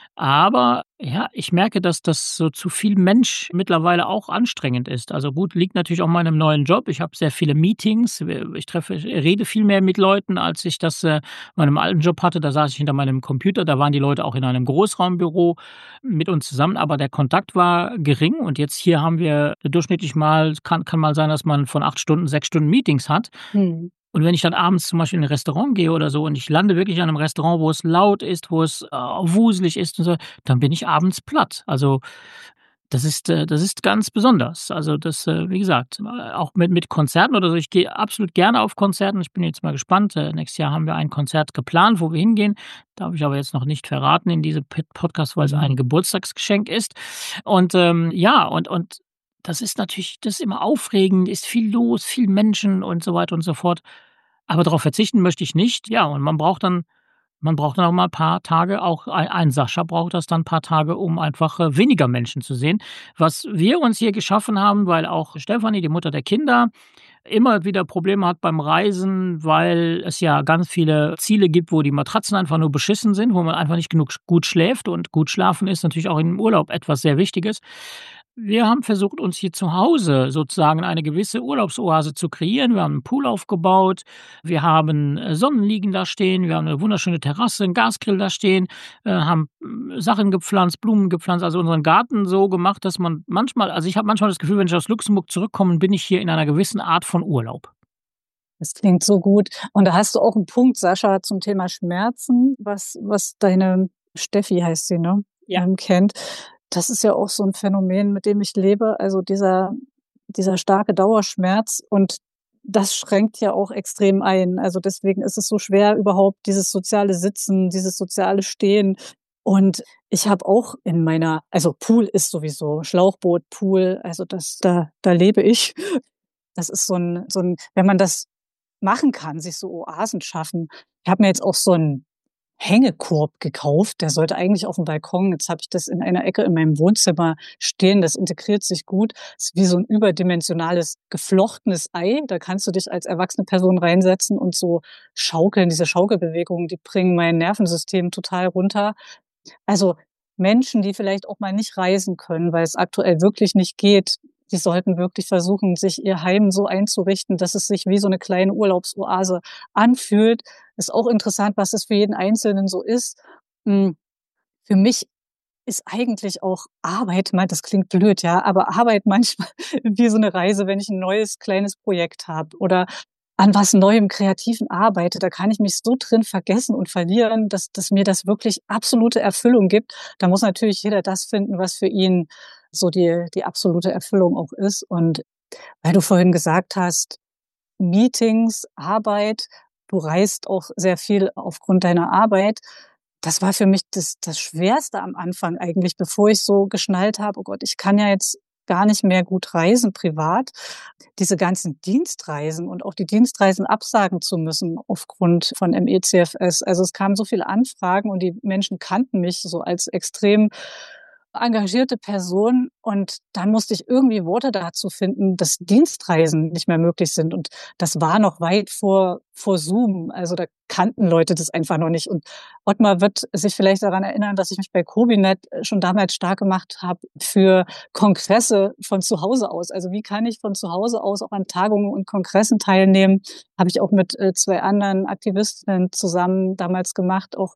Aber ja, ich merke, dass das so zu viel Mensch mittlerweile auch anstrengend ist. Also gut, liegt natürlich auch an meinem neuen Job. Ich habe sehr viele Meetings. Ich treffe ich rede viel mehr mit Leuten, als ich das, äh, in meinem alten Job hatte. Da saß ich hinter meinem Computer, da waren die Leute auch in einem Großraumbüro mit uns zusammen, aber der Kontakt war gering. Und jetzt hier haben wir durchschnittlich mal kann kann mal sein, dass man von acht Stunden sechs Stunden Meetings hat. Hm. Und wenn ich dann abends zum Beispiel in 'n Restaurant gehe oder so und ich lande wirklich an 'nem Restaurant, wo es laut ist, wo es, äh, wuselig ist und so, dann bin ich abends platt. Also, das ist äh, das ist ganz besonders. Also, das, äh, wie gesagt, äh, auch mit mit Konzerten oder so. Ich gehe absolut gerne auf Konzerten. Ich bin jetzt mal gespannt. Äh, nächstes Jahr haben wir ein Konzert geplant, wo wir hingehen. Darf ich aber jetzt noch nicht verraten in diesem Pit Podcast, weil es ein Geburtstagsgeschenk ist. Und, ähm, ja, und und das ist natürlich das ist immer aufregend, ist viel los, viel Menschen und so weiter und so fort. Aber darauf verzichten möchte ich nicht. Ja, und man braucht dann man braucht dann auch mal ein paar Tage, auch ei ein Sascha braucht das dann ein paar Tage, um einfach, äh, weniger Menschen zu sehen. Was wir uns hier geschaffen haben, weil auch Stefanie, die Mutter der Kinder, immer wieder Probleme hat beim Reisen, weil es ja ganz viele Ziele gibt, wo die Matratzen einfach nur beschissen sind, wo man einfach nicht genug gut schläft, und gut schlafen ist natürlich auch im Urlaub etwas sehr Wichtiges. Wir haben versucht, uns hier zu Hause sozusagen eine gewisse Urlaubsoase zu kreieren. Wir haben 'n Pool aufgebaut, wir haben, äh, Sonnenliegen da stehen, wir haben 'ne wunderschöne Terrasse, 'n Gasgrill da stehen, äh, haben, hm, Sachen gepflanzt, Blumen gepflanzt, also unseren Garten so gemacht, dass man manchmal also, ich habe manchmal das Gefühl, wenn ich aus Luxemburg zurückkomme, bin ich hier in einer gewissen Art von Urlaub. Das klingt so gut. Und da hast du auch einen Punkt, Sascha, zum Thema Schmerzen, was was deine Steffi heißt sie, ne, Ja. ähm, kennt. Das ist ja auch so ein Phänomen, mit dem ich lebe, also dieser dieser starke Dauerschmerz, und das schränkt ja auch extrem ein. Also, deswegen ist es so schwer, überhaupt dieses soziale Sitzen, dieses soziale Stehen. Und ich habe auch in meiner also, Pool ist sowieso Schlauchboot, Pool, also das da da lebe ich. Das ist so ein so ein wenn man das machen kann, sich so Oasen schaffen. Ich habe mir jetzt auch so 'n Hängekorb gekauft, der sollte eigentlich auf dem Balkon. Jetzt habe ich das in einer Ecke in meinem Wohnzimmer stehen, das integriert sich gut. Ist wie so 'n überdimensionales geflochtenes Ei. Da kannst du dich als erwachsene Person reinsetzen und so schaukeln. Diese Schaukelbewegungen, die bringen mein Nervensystem total runter. Also, Menschen, die vielleicht auch mal nicht reisen können, weil es aktuell wirklich nicht geht, die sollten wirklich versuchen, sich ihr Heim so einzurichten, dass es sich wie so 'ne kleine Urlaubsoase anfühlt. Ist auch interessant, was das für jeden Einzelnen so ist. Hm, für mich ist eigentlich auch Arbeit mal das klingt blöd, ja, aber Arbeit manchmal wie so 'ne Reise, wenn ich 'n neues kleines Projekt habe oder an was Neuem Kreativen arbeite, da kann ich mich so drin vergessen und verlieren, dass dass mir das wirklich absolute Erfüllung gibt. Da muss natürlich jeder das finden, was für ihn so die die absolute Erfüllung auch ist. Und weil du vorhin gesagt hast, Meetings, Arbeit, du reist auch sehr viel aufgrund deiner Arbeit. Das war für mich das das Schwerste am Anfang eigentlich, bevor ich so geschnallt habe: „Oh Gott, ich kann ja jetzt gar nicht mehr gut reisen privat. Diese ganzen Dienstreisen und auch die Dienstreisen absagen zu müssen aufgrund von M E C F S. Also es kamen so viele Anfragen und die Menschen kannten mich so als extrem engagierte Person und dann musste ich irgendwie Worte dazu finden, dass Dienstreisen nicht mehr möglich sind und das war noch weit vor vor Zoom, also da kannten Leute das einfach noch nicht und Ottmar wird sich vielleicht daran erinnern, dass ich mich bei Cobinet schon damals stark gemacht habe für Kongresse von zu Hause aus. Also wie kann ich von zu Hause aus auch an Tagungen und Kongressen teilnehmen? Habe ich auch mit äh, zwei anderen Aktivistinnen zusammen damals gemacht, auch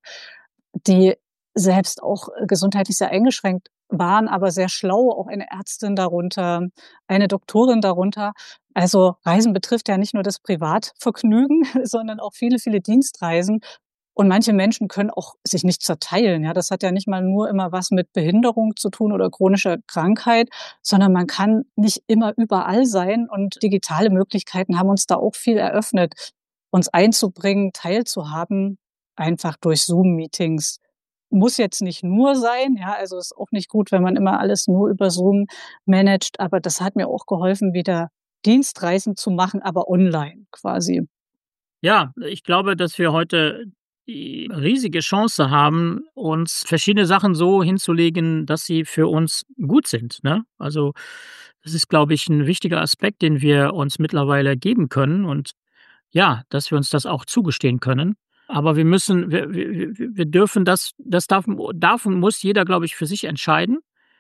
die selbst auch gesundheitlich sehr eingeschränkt waren, aber sehr schlau, auch eine Ärztin darunter, eine Doktorin darunter. Also Reisen betrifft ja nicht nur das Privatvergnügen, sondern auch viele, viele Dienstreisen. Und manche Menschen können auch sich nicht zerteilen. Ja, das hat ja nicht mal nur immer was mit Behinderung zu tun oder chronischer Krankheit, sondern man kann nicht immer überall sein. Und digitale Möglichkeiten haben uns da auch viel eröffnet, uns einzubringen, teilzuhaben, einfach durch Zoom-Meetings. Muss jetzt nicht nur sein, ja, also ist auch nicht gut, wenn man immer alles nur über Zoom managt, aber das hat mir auch geholfen, wieder Dienstreisen zu machen, aber online quasi. Ja, ich glaube, dass wir heute die riesige Chance haben, uns verschiedene Sachen so hinzulegen, dass sie für uns gut sind, ne? Also, das ist, glaube ich, ein wichtiger Aspekt, den wir uns mittlerweile geben können und ja, dass wir uns das auch zugestehen können. Aber wir müssen wir wir wir dürfen das das darf darf und muss jeder, glaube ich, für sich entscheiden,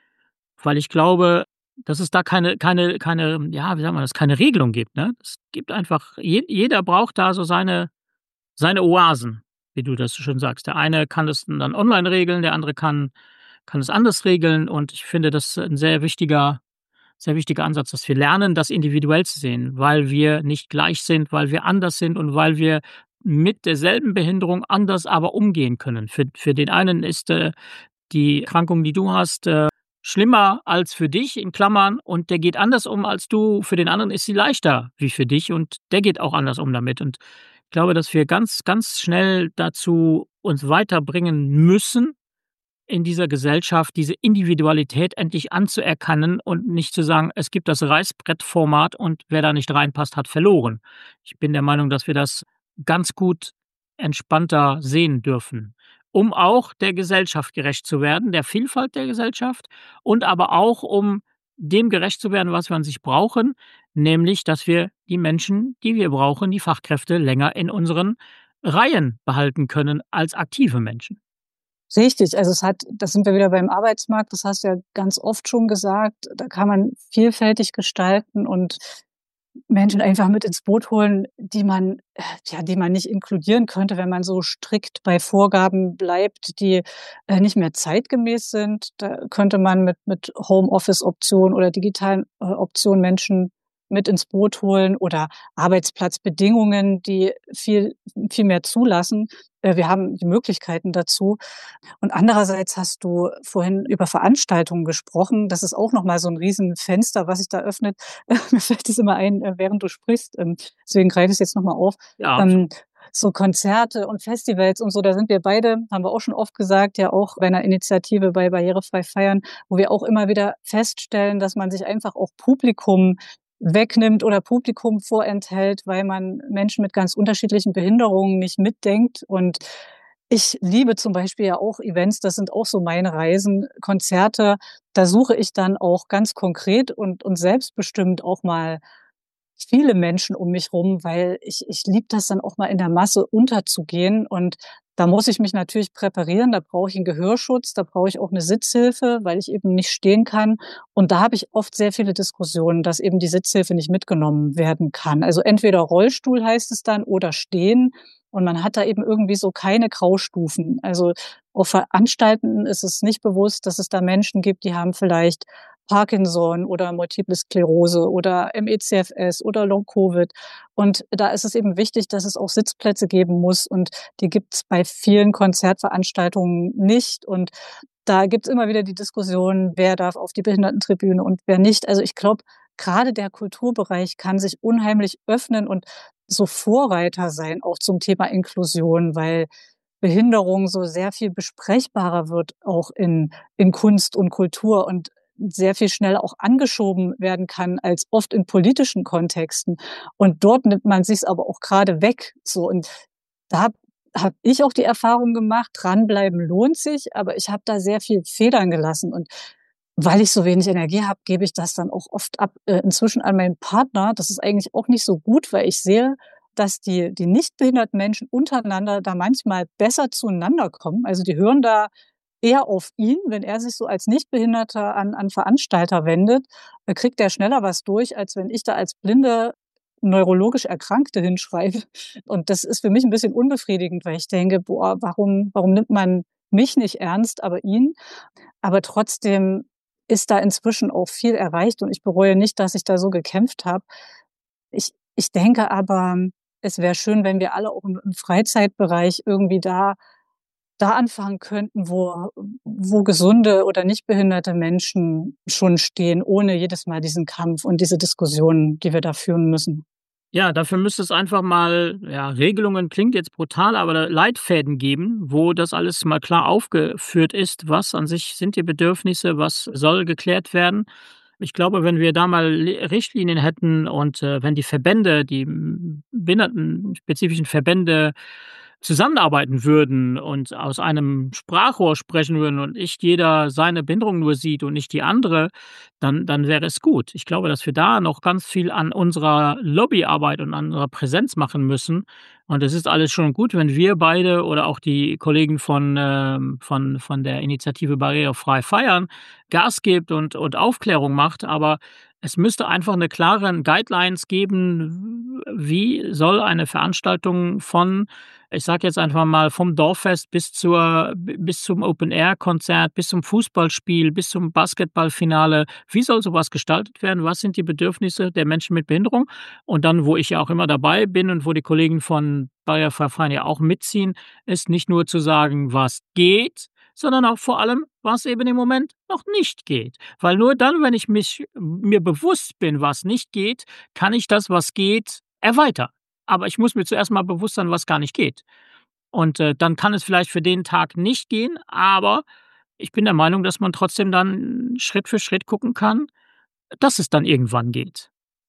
weil ich glaube, dass es da keine keine keine ja, wie sagt man das, keine Regelung gibt, ne? Es gibt einfach je jeder braucht da so seine seine Oasen, wie du das so schön sagst. Der eine kann es dann online regeln, der andere kann kann es anders regeln und ich finde das 'n sehr wichtiger sehr wichtiger Ansatz, dass wir lernen, das individuell zu sehen, weil wir nicht gleich sind, weil wir anders sind und weil wir mit derselben Behinderung anders aber umgehen können. Für für den einen ist, äh, die Erkrankung, die du hast, äh, schlimmer als für dich in Klammern und der geht anders um als du. Für den anderen ist sie leichter wie für dich und der geht auch anders um damit. Und ich glaube, dass wir ganz, ganz schnell dazu uns weiterbringen müssen, in dieser Gesellschaft diese Individualität endlich anzuerkennen und nicht zu sagen, es gibt das Reißbrettformat und wer da nicht reinpasst, hat verloren. Ich bin der Meinung, dass wir das ganz gut entspannter sehen dürfen, um auch der Gesellschaft gerecht zu werden, der Vielfalt der Gesellschaft und aber auch, um dem gerecht zu werden, was wir an sich brauchen, nämlich, dass wir die Menschen, die wir brauchen, die Fachkräfte länger in unseren Reihen behalten können als aktive Menschen. Richtig, also es hat, da sind wir wieder beim Arbeitsmarkt, das hast du ja ganz oft schon gesagt, da kann man vielfältig gestalten und Menschen einfach mit ins Boot holen, die man, äh, ja, die man nicht inkludieren könnte, wenn man so strikt bei Vorgaben bleibt, die äh, nicht mehr zeitgemäß sind. Da könnte man mit mit Homeoffice-Optionen oder digitalen äh, Optionen Menschen mit ins Boot holen oder Arbeitsplatzbedingungen, die viel viel mehr zulassen. Äh, wir haben die Möglichkeiten dazu. Und andererseits hast du vorhin über Veranstaltungen gesprochen. Das ist auch noch mal so ein Riesenfenster, was sich da öffnet. Mir fällt das immer ein, äh, während du sprichst. Ähm, deswegen greife ich es jetzt noch mal auf. Ja, Ähm, so Konzerte und Festivals und so, da sind wir beide, haben wir auch schon oft gesagt, ja auch bei einer Initiative bei Barrierefrei Feiern, wo wir auch immer wieder feststellen, dass man sich einfach auch Publikum wegnimmt oder Publikum vorenthält, weil man Menschen mit ganz unterschiedlichen Behinderungen nicht mitdenkt. Und ich liebe zum Beispiel ja auch Events, das sind auch so meine Reisen, Konzerte. Da suche ich dann auch ganz konkret und, und selbstbestimmt auch mal viele Menschen um mich rum, weil ich, ich liebe das dann auch mal in der Masse unterzugehen. Und da muss ich mich natürlich präparieren. Da brauche ich einen Gehörschutz, da brauche ich auch eine Sitzhilfe, weil ich eben nicht stehen kann. Und da habe ich oft sehr viele Diskussionen, dass eben die Sitzhilfe nicht mitgenommen werden kann. Also entweder Rollstuhl heißt es dann oder stehen. Und man hat da eben irgendwie so keine Graustufen. Also auf Veranstaltungen ist es nicht bewusst, dass es da Menschen gibt, die haben vielleicht Parkinson oder Multiple Sklerose oder M E C F S oder Long-Covid. Und da ist es eben wichtig, dass es auch Sitzplätze geben muss. Und die gibt es bei vielen Konzertveranstaltungen nicht. Und da gibt es immer wieder die Diskussion, wer darf auf die Behindertentribüne und wer nicht. Also ich glaube, gerade der Kulturbereich kann sich unheimlich öffnen und so Vorreiter sein, auch zum Thema Inklusion, weil Behinderung so sehr viel besprechbarer wird, auch in, in Kunst und Kultur. Und sehr viel schneller auch angeschoben werden kann als oft in politischen Kontexten. Und dort nimmt man sich's aber auch gerade weg. So, und da habe hab ich auch die Erfahrung gemacht, dranbleiben lohnt sich, aber ich habe da sehr viel Federn gelassen. Und weil ich so wenig Energie habe, gebe ich das dann auch oft ab, äh, inzwischen an meinen Partner. Das ist eigentlich auch nicht so gut, weil ich sehe, dass die, die nicht behinderten Menschen untereinander da manchmal besser zueinander kommen. Also die hören da eher auf ihn, wenn er sich so als Nichtbehinderter an, an Veranstalter wendet, äh, kriegt er schneller was durch, als wenn ich da als blinde, neurologisch Erkrankte hinschreibe. Und das ist für mich ein bisschen unbefriedigend, weil ich denke, boah, warum, warum nimmt man mich nicht ernst, aber ihn? Aber trotzdem ist da inzwischen auch viel erreicht und ich bereue nicht, dass ich da so gekämpft habe. Ich, ich denke aber, es wäre schön, wenn wir alle auch im, im Freizeitbereich irgendwie da da anfangen könnten, wo, wo gesunde oder nicht behinderte Menschen schon stehen, ohne jedes Mal diesen Kampf und diese Diskussionen, die wir da führen müssen. Ja, dafür müsste es einfach mal, ja, Regelungen klingt jetzt brutal, aber Leitfäden geben, wo das alles mal klar aufgeführt ist, was an sich sind die Bedürfnisse, was soll geklärt werden. Ich glaube, wenn wir da mal Richtlinien hätten und äh, wenn die Verbände, die behindertenspezifischen Verbände zusammenarbeiten würden und aus einem Sprachrohr sprechen würden und nicht jeder seine Behinderung nur sieht und nicht die andere, dann, dann wäre es gut. Ich glaube, dass wir da noch ganz viel an unserer Lobbyarbeit und an unserer Präsenz machen müssen. Und es ist alles schon gut, wenn wir beide oder auch die Kollegen von, ähm, von, von der Initiative Barrierefrei feiern, Gas gibt und, und Aufklärung macht. Aber es müsste einfach eine klare Guidelines geben, wie soll eine Veranstaltung von, ich sage jetzt einfach mal, vom Dorffest bis zur bis zum Open-Air-Konzert, bis zum Fußballspiel, bis zum Basketballfinale, wie soll sowas gestaltet werden? Was sind die Bedürfnisse der Menschen mit Behinderung? Und dann, wo ich ja auch immer dabei bin und wo die Kollegen von Barrierefrei Feiern ja auch mitziehen, ist nicht nur zu sagen, was geht, sondern auch vor allem, was eben im Moment noch nicht geht. Weil nur dann, wenn ich mich mir bewusst bin, was nicht geht, kann ich das, was geht, erweitern. Aber ich muss mir zuerst mal bewusst sein, was gar nicht geht. Und äh, dann kann es vielleicht für den Tag nicht gehen, aber ich bin der Meinung, dass man trotzdem dann Schritt für Schritt gucken kann, dass es dann irgendwann geht.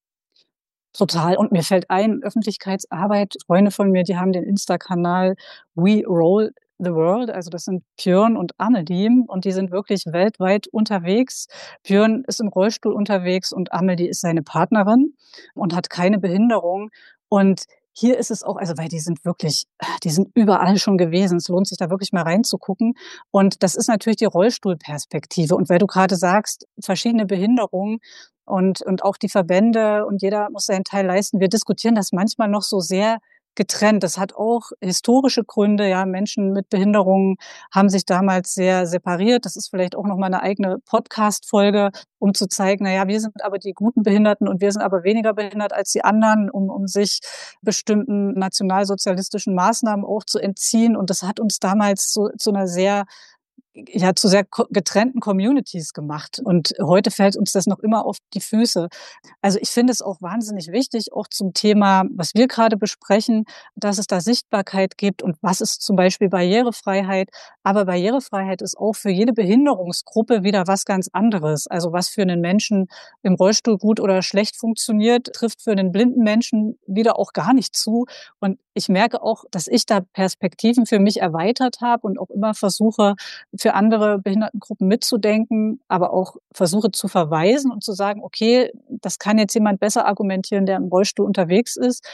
Total. Und mir fällt ein, Öffentlichkeitsarbeit, Freunde von mir, die haben den Insta-Kanal We Roll the World, also das sind Björn und Amelie und die sind wirklich weltweit unterwegs. Björn ist im Rollstuhl unterwegs und Amelie ist seine Partnerin und hat keine Behinderung. Und hier ist es auch, also weil die sind wirklich, die sind überall schon gewesen. Es lohnt sich da wirklich mal reinzugucken. Und das ist natürlich die Rollstuhlperspektive. Und weil du gerade sagst, verschiedene Behinderungen und, und auch die Verbände und jeder muss seinen Teil leisten. Wir diskutieren das manchmal noch so sehr getrennt. Das hat auch historische Gründe. Ja, Menschen mit Behinderungen haben sich damals sehr separiert. Das ist vielleicht auch noch mal eine eigene Podcast-Folge, um zu zeigen, na ja, wir sind aber die guten Behinderten und wir sind aber weniger behindert als die anderen, um, um sich bestimmten nationalsozialistischen Maßnahmen auch zu entziehen. Und das hat uns damals so, zu einer sehr ja, zu sehr getrennten Communities gemacht. Und heute fällt uns das noch immer auf die Füße. Also ich finde es auch wahnsinnig wichtig, auch zum Thema, was wir gerade besprechen, dass es da Sichtbarkeit gibt und was ist zum Beispiel Barrierefreiheit. Aber Barrierefreiheit ist auch für jede Behinderungsgruppe wieder was ganz anderes. Also was für einen Menschen im Rollstuhl gut oder schlecht funktioniert, trifft für einen blinden Menschen wieder auch gar nicht zu. Und ich merke auch, dass ich da Perspektiven für mich erweitert habe und auch immer versuche, für andere Behindertengruppen mitzudenken, aber auch versuche zu verweisen und zu sagen, okay, das kann jetzt jemand besser argumentieren, der im Rollstuhl unterwegs ist.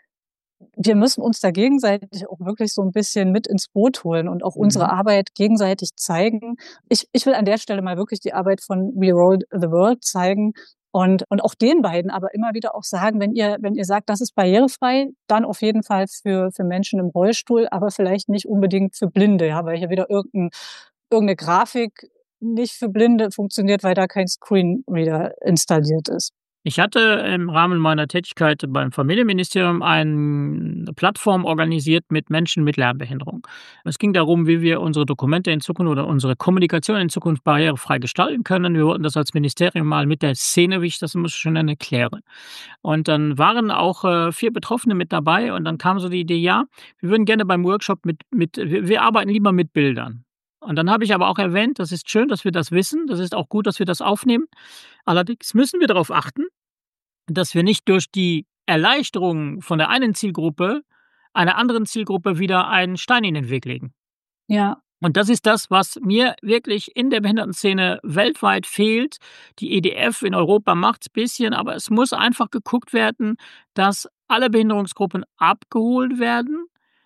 Wir müssen uns da gegenseitig auch wirklich so ein bisschen mit ins Boot holen und auch mhm. unsere Arbeit gegenseitig zeigen. Ich, ich will an der Stelle mal wirklich die Arbeit von We Roll the World zeigen. Und, und auch den beiden aber immer wieder auch sagen, wenn ihr, wenn ihr sagt, das ist barrierefrei, dann auf jeden Fall für, für Menschen im Rollstuhl, aber vielleicht nicht unbedingt für Blinde, ja, weil hier wieder irgendein, irgendeine Grafik nicht für Blinde funktioniert, weil da kein Screenreader installiert ist. Ich hatte im Rahmen meiner Tätigkeit beim Familienministerium eine Plattform organisiert mit Menschen mit Lernbehinderung. Es ging darum, wie wir unsere Dokumente in Zukunft oder unsere Kommunikation in Zukunft barrierefrei gestalten können. Wir wollten das als Ministerium mal mit der Szene, wie ich das muss schon nenne, klären. Und dann waren auch äh, vier Betroffene mit dabei und dann kam so die Idee, ja, wir würden gerne beim Workshop mit, mit wir arbeiten lieber mit Bildern. Und dann habe ich aber auch erwähnt, das ist schön, dass wir das wissen, das ist auch gut, dass wir das aufnehmen. Allerdings müssen wir darauf achten, dass wir nicht durch die Erleichterung von der einen Zielgruppe einer anderen Zielgruppe wieder einen Stein in den Weg legen. Ja. Und das ist das, was mir wirklich in der Behindertenszene weltweit fehlt. Die E D F in Europa macht's bisschen, aber es muss einfach geguckt werden, dass alle Behinderungsgruppen abgeholt werden,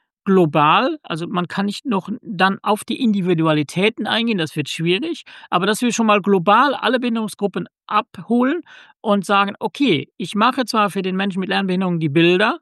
global. Also, man kann nicht noch dann auf die Individualitäten eingehen, das wird schwierig, aber dass wir schon mal global alle Behinderungsgruppen abholen und sagen: „Okay, ich mache zwar für den Menschen mit Lernbehinderung die Bilder,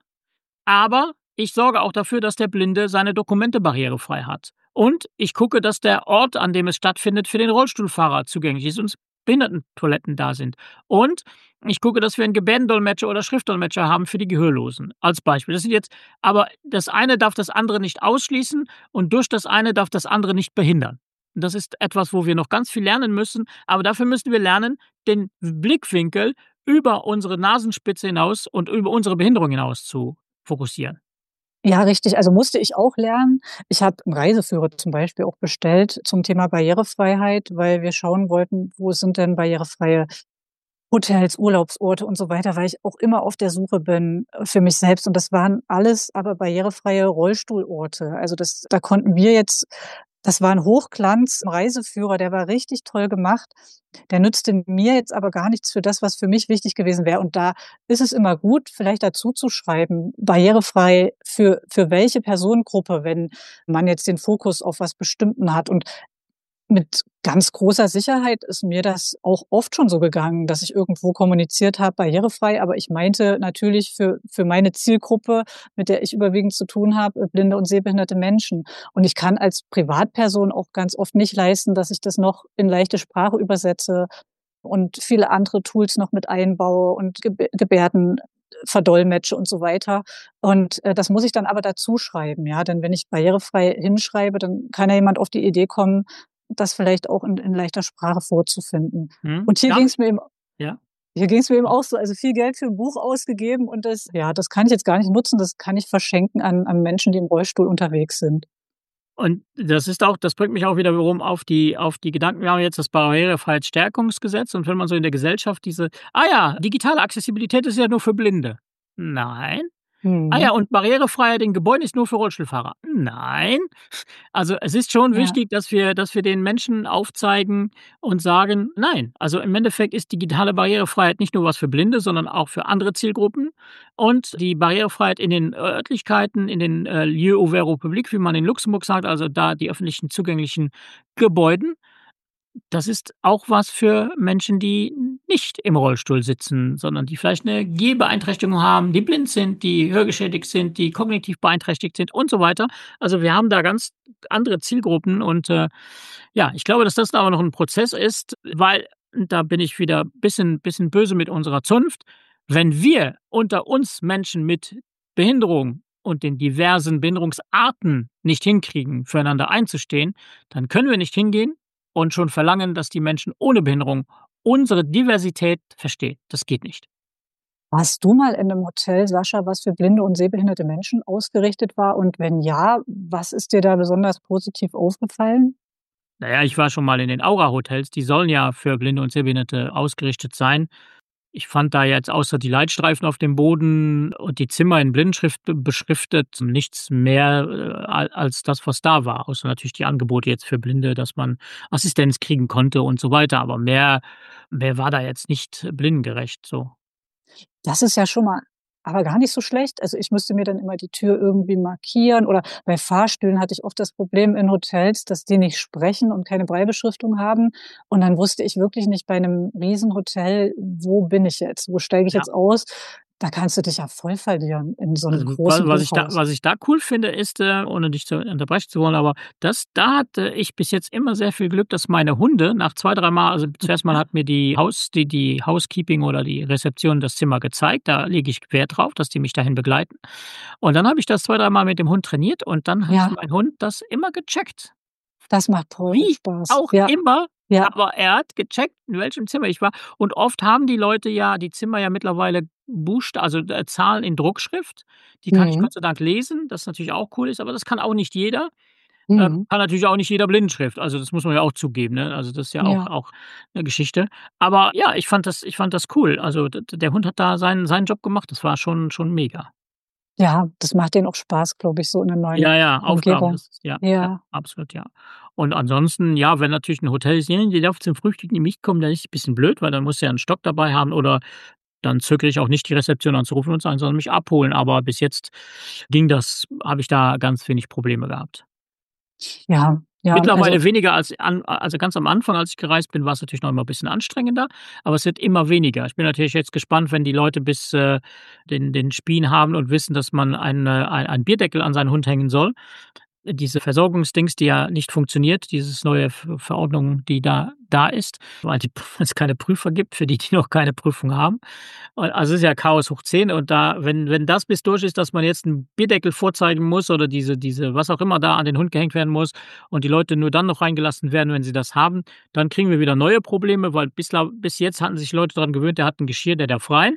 aber ich sorge auch dafür, dass der Blinde seine Dokumente barrierefrei hat. Und ich gucke, dass der Ort, an dem es stattfindet, für den Rollstuhlfahrer zugänglich ist und Behindertentoiletten da sind. Und ich gucke, dass wir einen Gebärdendolmetscher oder Schriftdolmetscher haben für die Gehörlosen“, als Beispiel. Das sind jetzt aber das eine darf das andere nicht ausschließen und durch das eine darf das andere nicht behindern. Das ist etwas, wo wir noch ganz viel lernen müssen, aber dafür müssen wir lernen, den Blickwinkel über unsere Nasenspitze hinaus und über unsere Behinderung hinaus zu fokussieren. Ja, richtig. Also, musste ich auch lernen. Ich habe 'n Reiseführer zum Beispiel auch bestellt zum Thema Barrierefreiheit, weil wir schauen wollten, wo sind denn barrierefreie Hotels, Urlaubsorte und so weiter, weil ich auch immer auf der Suche bin, äh, für mich selbst. Und das waren alles aber barrierefreie Rollstuhlorte. Also, das da konnten wir jetzt das war 'n Hochglanz-Reiseführer, der war richtig toll gemacht. Der nützte mir jetzt aber gar nichts für das, was für mich wichtig gewesen wäre. Und da ist es immer gut, vielleicht dazu zu schreiben, barrierefrei für für welche Personengruppe, wenn man jetzt den Fokus auf was Bestimmten hat. Und mit ganz großer Sicherheit ist mir das auch oft schon so gegangen, dass ich irgendwo kommuniziert habe, barrierefrei, aber ich meinte natürlich für für meine Zielgruppe, mit der ich überwiegend zu tun habe, blinde und sehbehinderte Menschen. Und ich kann als Privatperson auch ganz oft nicht leisten, dass ich das noch in leichte Sprache übersetze und viele andere Tools noch mit einbaue und Geb Gebärden verdolmetsche und so weiter. Und, äh, das muss ich dann aber dazu schreiben, ja? Denn wenn ich barrierefrei hinschreibe, dann kann ja jemand auf die Idee kommen, das vielleicht auch in in leichter Sprache vorzufinden. Mhm. Und hier Darf ging's mir eben Ja. hier ging's mir eben auch so, also viel Geld für 'n Buch ausgegeben und das ja, das kann ich jetzt gar nicht nutzen, das kann ich verschenken an an Menschen, die im Rollstuhl unterwegs sind. Und das ist auch das bringt mich auch wiederum auf die auf die Gedanken. Wir haben jetzt das Barrierefreiheitsstärkungsgesetz und wenn man so in der Gesellschaft diese „Ah ja, digitale Accessibilität ist ja nur für Blinde.“ Nein. „Ah ja, Mhm. und Barrierefreiheit in Gebäuden ist nur für Rollstuhlfahrer.“ Nein. Also, es ist schon Ja. wichtig, dass wir dass wir den Menschen aufzeigen und sagen: „Nein.“ Also, im Endeffekt ist digitale Barrierefreiheit nicht nur was für Blinde, sondern auch für andere Zielgruppen. Und die Barrierefreiheit in den Örtlichkeiten, in den, äh, Lieux ouverts au public, wie man in Luxemburg sagt, also da die öffentlichen zugänglichen Gebäuden, das ist auch was für Menschen, die nicht im Rollstuhl sitzen, sondern die vielleicht 'ne Gehbeeinträchtigung haben, die blind sind, die hörgeschädigt sind, die kognitiv beeinträchtigt sind und so weiter. Also, wir haben da ganz andere Zielgruppen und, äh, ja, ich glaube, dass das aber noch 'n Prozess ist, weil da bin ich wieder bisschen bisschen böse mit unserer Zunft. Wenn wir unter uns Menschen mit Behinderung und den diversen Behinderungsarten nicht hinkriegen, füreinander einzustehen, dann können wir nicht hingehen und schon verlangen, dass die Menschen ohne Behinderung unsere Diversität verstehen. Das geht nicht. Warst du mal in 'nem Hotel, Sascha, was für blinde und sehbehinderte Menschen ausgerichtet war? Und wenn ja, was ist dir da besonders positiv aufgefallen? Na ja, ich war schon mal in den Aura-Hotels, die sollen ja für Blinde und Sehbehinderte ausgerichtet sein. Ich fand da jetzt außer die Leitstreifen auf dem Boden und die Zimmer in Blindenschrift be beschriftet nichts mehr, äh, al als das, was da war, außer natürlich die Angebote jetzt für Blinde, dass man Assistenz kriegen konnte und so weiter, aber mehr mehr war da jetzt nicht blindengerecht so. Das ist ja schon mal aber gar nicht so schlecht. Also, ich müsste mir dann immer die Tür irgendwie markieren oder bei Fahrstühlen hatte ich oft das Problem in Hotels, dass die nicht sprechen und keine Braillebeschriftung haben. Und dann wusste ich wirklich nicht bei 'nem Riesenhotel: „Wo bin ich jetzt? Wo steige ich Ja. jetzt aus?“ Da kannst du dich ja voll verlieren in so 'nem Also, wa großen was ich da Hochhaus. was ich da cool finde, ist, äh, ohne dich zu unterbrechen zu wollen, aber das da hatte ich bis jetzt immer sehr viel Glück, dass meine Hunde nach zwei, dreimal also, zuerst mal hat mir die Haus die die Housekeeping oder die Rezeption das Zimmer gezeigt. Da lege ich Wert drauf, dass die mich dahin begleiten. Und dann habe ich das zwei, dreimal mit dem Hund trainiert und dann hat Ja. mein Hund das immer gecheckt. Das macht toll Wie Spaß. auch Ja. immer, Ja. aber er hat gecheckt, in welchem Zimmer ich war. Und oft haben die Leute ja die Zimmer ja mittlerweile Buchsta also, äh, Zahlen in Druckschrift. Die kann ich Mhm. Gott sei Dank lesen, das natürlich auch cool ist, aber das kann auch nicht jeder. Ähm, Mhm. kann natürlich auch nicht jeder Blindenschrift, also das muss man ja auch zugeben, ne? Also das ist ja auch Ja. auch 'ne Geschichte. Aber ja, ich fand das ich fand das cool. Also d d der Hund hat da seinen seinen Job gemacht. Das war schon schon mega. Ja, das macht denen auch Spaß, glaube ich, so in 'ner neuen Ja, ja, Aufgaben, Umgebung. das ist ja, ja, Ja. absolut, ja. Und ansonsten, ja, wenn natürlich 'n Hotel ist: „Ja, ihr dürft zum Frühstück nicht kommen“, dann ist es bisschen blöd, weil dann musst du ja 'n Stock dabei haben oder dann zögere ich auch nicht, die Rezeption anzurufen und sagen, sollen mich abholen. Aber bis jetzt ging das habe ich da ganz wenig Probleme gehabt. Ja, ja, also Mittlerweile weniger als an also ganz am Anfang, als ich gereist bin, war's natürlich noch immer bisschen anstrengender, aber es wird immer weniger. Ich bin natürlich jetzt gespannt, wenn die Leute bis, äh, den den Spien haben und wissen, dass man ein äh, ein einen Bierdeckel an seinen Hund hängen soll. Diese Versorgungsdings, die ja nicht funktioniert, dieses neue Ver Verordnung, die da da ist, weil die es keine Prüfer gibt, für die, die noch keine Prüfung haben. Äh, also, es ist ja Chaos hoch zehn und da wenn wenn das bis durch ist, dass man jetzt 'n Bierdeckel vorzeigen muss oder diese diese was auch immer da an den Hund gehängt werden muss und die Leute nur dann noch reingelassen werden, wenn sie das haben, dann kriegen wir wieder neue Probleme, weil bislau bis jetzt hatten sich Leute dran gewöhnt, der hat 'n Geschirr, der darf rein.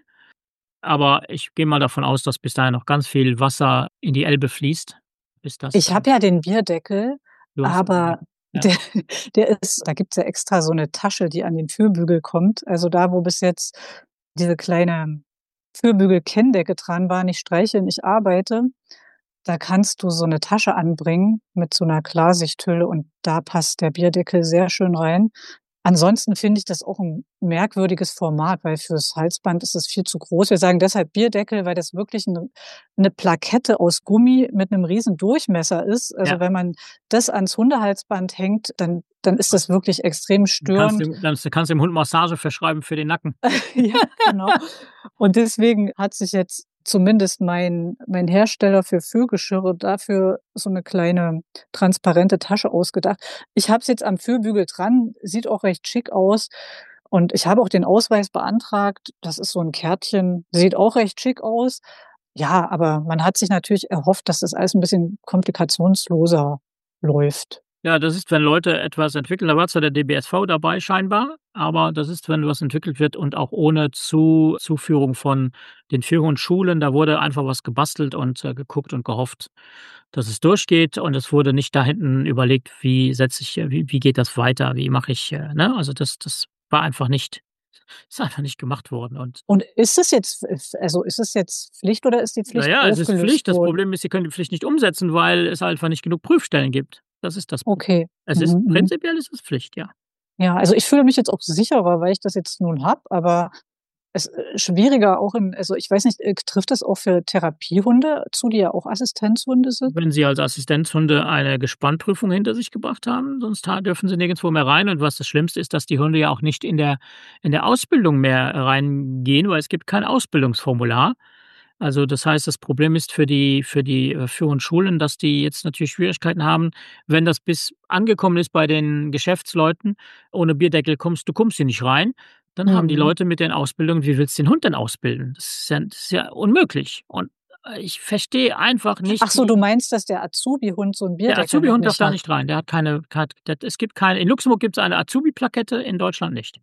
Aber ich gehe mal davon aus, dass bis dahin noch ganz viel Wasser in die Elbe fließt, bis das Ich dann habe ja den Bierdeckel, Du hast ihn, ja. aber Ja. der der ist da gibt's ja extra so 'ne Tasche, die an den Türbügel kommt. Also, da, wo bis jetzt diese kleine Türbügel-Kenndecke dran war, nicht streicheln, ich arbeite, da kannst du so 'ne Tasche anbringen mit so 'ner Klarsichthülle und da passt der Bierdeckel sehr schön rein. Ansonsten finde ich das auch 'n merkwürdiges Format, weil fürs Halsband ist es viel zu groß. Wir sagen deshalb Bierdeckel, weil das wirklich 'ne 'ne Plakette aus Gummi mit 'nem riesen Durchmesser ist. Also, Ja. wenn man das ans Hundehalsband hängt, dann dann ist das wirklich extrem Du kannst störend. dem dann kannst dem Hund Massage verschreiben für den Nacken. Ja, genau. Und deswegen hat sich jetzt zumindest mein mein Hersteller für Führgeschirre dafür so 'ne kleine transparente Tasche ausgedacht. Ich habe es jetzt am Fürbügel dran, sieht auch recht schick aus und ich habe auch den Ausweis beantragt. Das ist so 'n Kärtchen, sieht auch recht schick aus. Ja, aber man hat sich natürlich erhofft, dass das alles 'n bisschen komplikationsloser läuft. Ja, das ist, wenn Leute etwas entwickeln. Da war zwar der DBSV dabei scheinbar, aber das ist, wenn was entwickelt wird und auch ohne Zu Zuführung von den Führungsschulen. Da wurde einfach was gebastelt und, äh, geguckt und gehofft, dass es durchgeht. Und es wurde nicht da hinten überlegt, wie setze ich äh, wie wie geht das weiter? Wie mache ich, äh, ne? Also, das das war einfach nicht ist einfach nicht gemacht worden und Und ist es jetzt f also, ist es jetzt Pflicht oder ist die Na Pflicht ja, es ist Pflicht. aufgelöst Das worden? Problem ist, sie können die Pflicht nicht umsetzen, weil es einfach nicht genug Prüfstellen gibt. Das ist das Problem. Okay. Es ist Mhm, mhm. prinzipiell ist es Pflicht, ja. Ja, also, ich fühle mich jetzt auch sicherer, weil ich das jetzt nun habe, aber es äh, schwieriger auch in also, ich weiß nicht, äh, trifft das auch für Therapiehunde zu, die ja auch Assistenzhunde sind? Wenn sie als Assistenzhunde eine Gespannprüfung hinter sich gebracht haben, sonst ha dürfen sie nirgendswo mehr rein. Und was das Schlimmste ist, dass die Hunde ja auch nicht in der in der Ausbildung mehr reingehen, weil es gibt kein Ausbildungsformular. Also, das heißt, das Problem ist für die für die, äh, Führungsschulen, dass die jetzt natürlich Schwierigkeiten haben, wenn das bis angekommen ist bei den Geschäftsleuten: „Ohne Bierdeckel kommst du kommst hier nicht rein.“ Dann haben die Mhm. Leute mit den Ausbildungen wie willst du den Hund denn ausbilden? Das ist ja das ist ja unmöglich. Und, äh, ich verstehe einfach Ach nicht, so, wie du meinst, dass der Azubi-Hund so 'n Der Bierdeckel noch Azubihund darf nicht da hat? nicht rein. Der hat keine hat es gibt keine in Luxemburg gibt's eine Azubi-Plakette, in Deutschland nicht.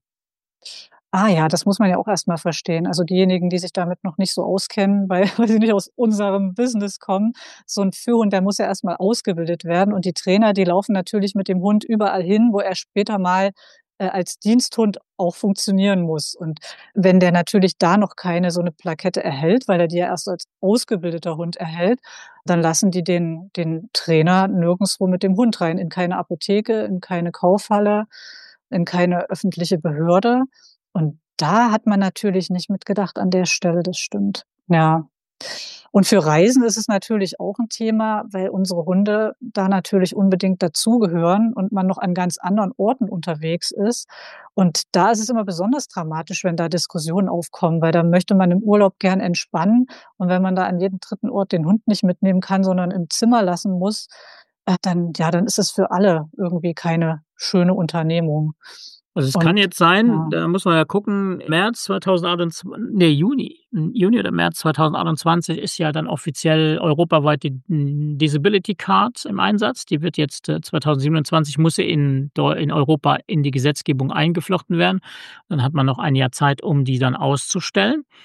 Ah ja, das muss man ja auch erst mal verstehen. Also, diejenigen, die sich damit noch nicht so auskennen, weil weil sie nicht aus unserem Business kommen. So 'n Führhund, der muss ja erst mal ausgebildet werden und die Trainer, die laufen natürlich mit dem Hund überall hin, wo er später mal, äh, als Diensthund auch funktionieren muss. Und wenn der natürlich da noch keine so 'ne Plakette erhält, weil er die ja erst als ausgebildeter Hund erhält, dann lassen die den den Trainer nirgendswo mit dem Hund rein, in keine Apotheke, in keine Kaufhalle, in keine öffentliche Behörde. Und da hat man natürlich nicht mit gedacht an der Stelle, das stimmt. Ja. Und für Reisen ist es natürlich auch 'n Thema, weil unsere Hunde da natürlich unbedingt dazugehören und man noch an ganz anderen Orten unterwegs ist. Und da ist es immer besonders dramatisch, wenn da Diskussionen aufkommen, weil da möchte man im Urlaub gern entspannen. Und wenn man da an jedem dritten Ort den Hund nicht mitnehmen kann, sondern im Zimmer lassen muss, äh, dann ja, dann ist es für alle irgendwie keine schöne Unternehmung. Also, es kann Und jetzt sein, ja. da muss man ja gucken, März zweitausendachtundzwan ne, Juni. Juni oder März zweitausendachtundzwanzig ist ja dann offiziell europaweit die, hm, Disability Card im Einsatz. Die wird jetzt, äh, zweitausendsiebenundzwanzig muss sie in Deu in Europa in die Gesetzgebung eingeflochten werden. Dann hat man noch ein Jahr Zeit, um die dann auszustellen.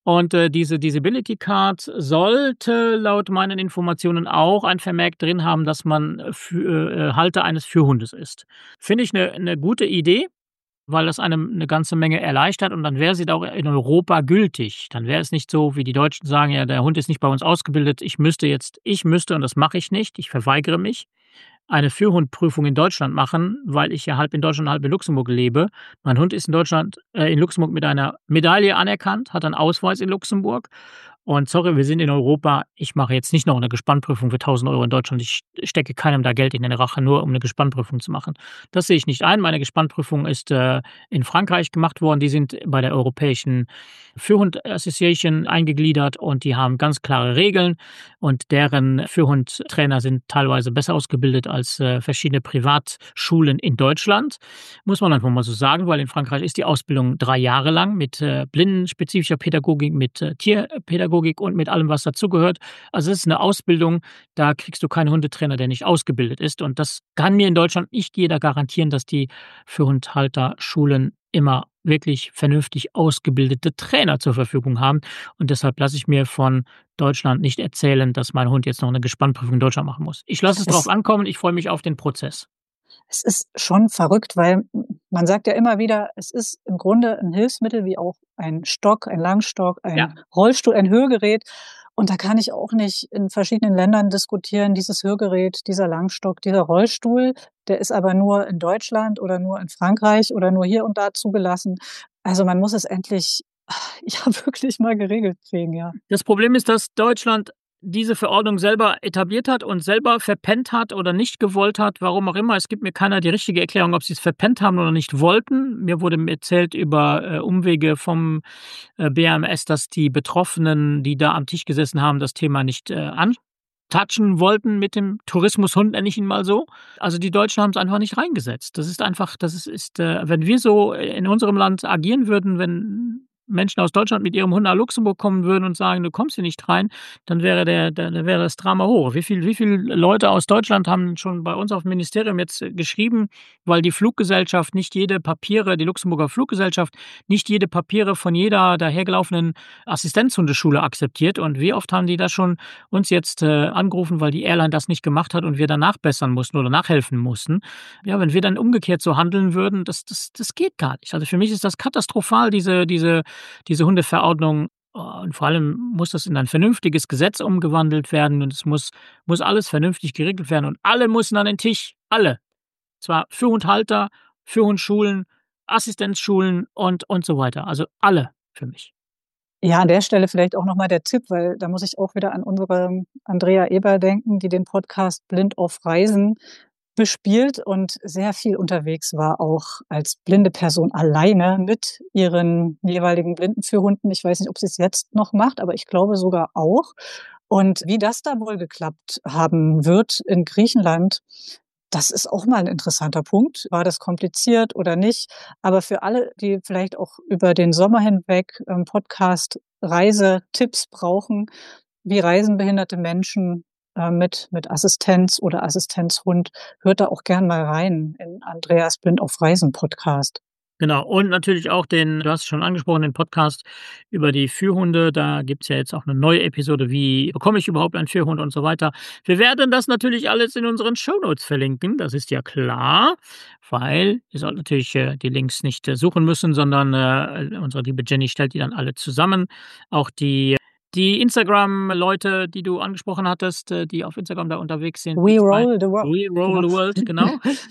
Und äh, diese Disability Card sollte laut meinen Informationen auch ein Vermerk drin haben, dass man für, äh, Halter eines Führhundes ist. Finde ich eine eine gute Idee, weil das einem eine ganze Menge erleichtert und dann wäre sie da auch in Europa gültig. Dann wäre es nicht so, wie die Deutschen sagen: „Ja, der Hund ist nicht bei uns ausgebildet. Ich müsste jetzt ich müsste, und das mache ich nicht, ich verweigere mich, eine Führhundprüfung in Deutschland machen, weil ich ja halb in Deutschland, halb in Luxemburg lebe. Mein Hund ist in Deutschland äh, in Luxemburg mit einer Medaille anerkannt, hat einen Ausweis in Luxemburg. Und sorry, wir sind in Europa. Ich mache jetzt nicht noch eine Gespannprüfung für tausend Euro in Deutschland. Ich stecke keinem da Geld in den Rache, nur um eine Gespannprüfung zu machen. Das sehe ich nicht ein. Meine Gespannprüfung ist äh, in Frankreich gemacht worden. Die sind bei der Europäischen Führhund Association eingegliedert und die haben ganz klare Regeln und deren Führhundtrainer sind teilweise besser ausgebildet als äh, verschiedene Privatschulen in Deutschland. Muss man einfach mal so sagen, weil in Frankreich ist die Ausbildung drei Jahre lang mit äh, blindenspezifischer Pädagogik, mit äh, Tierpädagogik und mit allem, was dazugehört. Also es ist eine Ausbildung, da kriegst du keinen Hundetrainer, der nicht ausgebildet ist. Und das kann mir in Deutschland nicht jeder garantieren, dass die Führhundhalterschulen immer wirklich vernünftig ausgebildete Trainer zur Verfügung haben. Und deshalb lasse ich mir von Deutschland nicht erzählen, dass mein Hund jetzt noch eine Gespannprüfung in Deutschland machen muss. Ich lasse es, es drauf ankommen, ich freue mich auf den Prozess. Es ist schon verrückt, weil man sagt ja immer wieder, es ist im Grunde ein Hilfsmittel wie auch ein Stock, ein Langstock, ein ja. Rollstuhl, ein Hörgerät. Und da kann ich auch nicht in verschiedenen Ländern diskutieren, dieses Hörgerät, dieser Langstock, dieser Rollstuhl, der ist aber nur in Deutschland oder nur in Frankreich oder nur hier und da zugelassen. Also man muss es endlich ja wirklich mal geregelt kriegen, ja. Das Problem ist, dass Deutschland diese Verordnung selber etabliert hat und selber verpennt hat oder nicht gewollt hat, warum auch immer. Es gibt mir keiner die richtige Erklärung, ob sie es verpennt haben oder nicht wollten. Mir wurde erzählt über äh, Umwege vom äh, B A M S, dass die Betroffenen, die da am Tisch gesessen haben, das Thema nicht äh, antatschen wollten mit dem Tourismushund, nenne ich ihn mal so. Also die Deutschen haben es einfach nicht reingesetzt. Das ist einfach, das ist, ist äh, wenn wir so in unserem Land agieren würden, wenn Menschen aus Deutschland mit ihrem Hund nach Luxemburg kommen würden und sagen, du kommst hier nicht rein, dann wäre der, der, der wäre das Drama hoch. Wie viel, wie viele Leute aus Deutschland haben schon bei uns auf dem Ministerium jetzt geschrieben, weil die Fluggesellschaft nicht jede Papiere, die Luxemburger Fluggesellschaft, nicht jede Papiere von jeder dahergelaufenen Assistenzhundeschule akzeptiert. Und wie oft haben die das schon uns jetzt äh, angerufen, weil die Airline das nicht gemacht hat und wir dann nachbessern mussten oder nachhelfen mussten. Ja, wenn wir dann umgekehrt so handeln würden, das, das, das geht gar nicht. Also für mich ist das katastrophal, diese, diese Diese Hundeverordnung, und vor allem muss das in ein vernünftiges Gesetz umgewandelt werden und es muss, muss alles vernünftig geregelt werden und alle müssen an den Tisch, alle. Zwar Führhundhalter, Führhundschulen, Assistenzschulen und, und so weiter. Also alle für mich. Ja, an der Stelle vielleicht auch nochmal der Tipp, weil da muss ich auch wieder an unsere Andrea Eber denken, die den Podcast Blind auf Reisen bespielt und sehr viel unterwegs war, auch als blinde Person alleine mit ihren jeweiligen Blindenführhunden. Ich weiß nicht, ob sie es jetzt noch macht, aber ich glaube sogar auch. Und wie das da wohl geklappt haben wird in Griechenland, das ist auch mal ein interessanter Punkt. War das kompliziert oder nicht? Aber für alle, die vielleicht auch über den Sommer hinweg ähm, Podcast-Reisetipps brauchen, wie reisen behinderte Menschen mit, mit Assistenz oder Assistenzhund, hört da auch gern mal rein in Andreas Blind auf Reisen Podcast. Genau, und natürlich auch den, du hast es schon angesprochen, den Podcast über die Führhunde. Da gibt es ja jetzt auch eine neue Episode, wie bekomme ich überhaupt einen Führhund und so weiter. Wir werden das natürlich alles in unseren Shownotes verlinken, das ist ja klar, weil ihr sollt natürlich äh, die Links nicht äh, suchen müssen, sondern äh, unsere liebe Jenny stellt die dann alle zusammen. Auch die Die Instagram-Leute, die du angesprochen hattest, die auf Instagram da unterwegs sind. We roll the world. We roll the world, genau.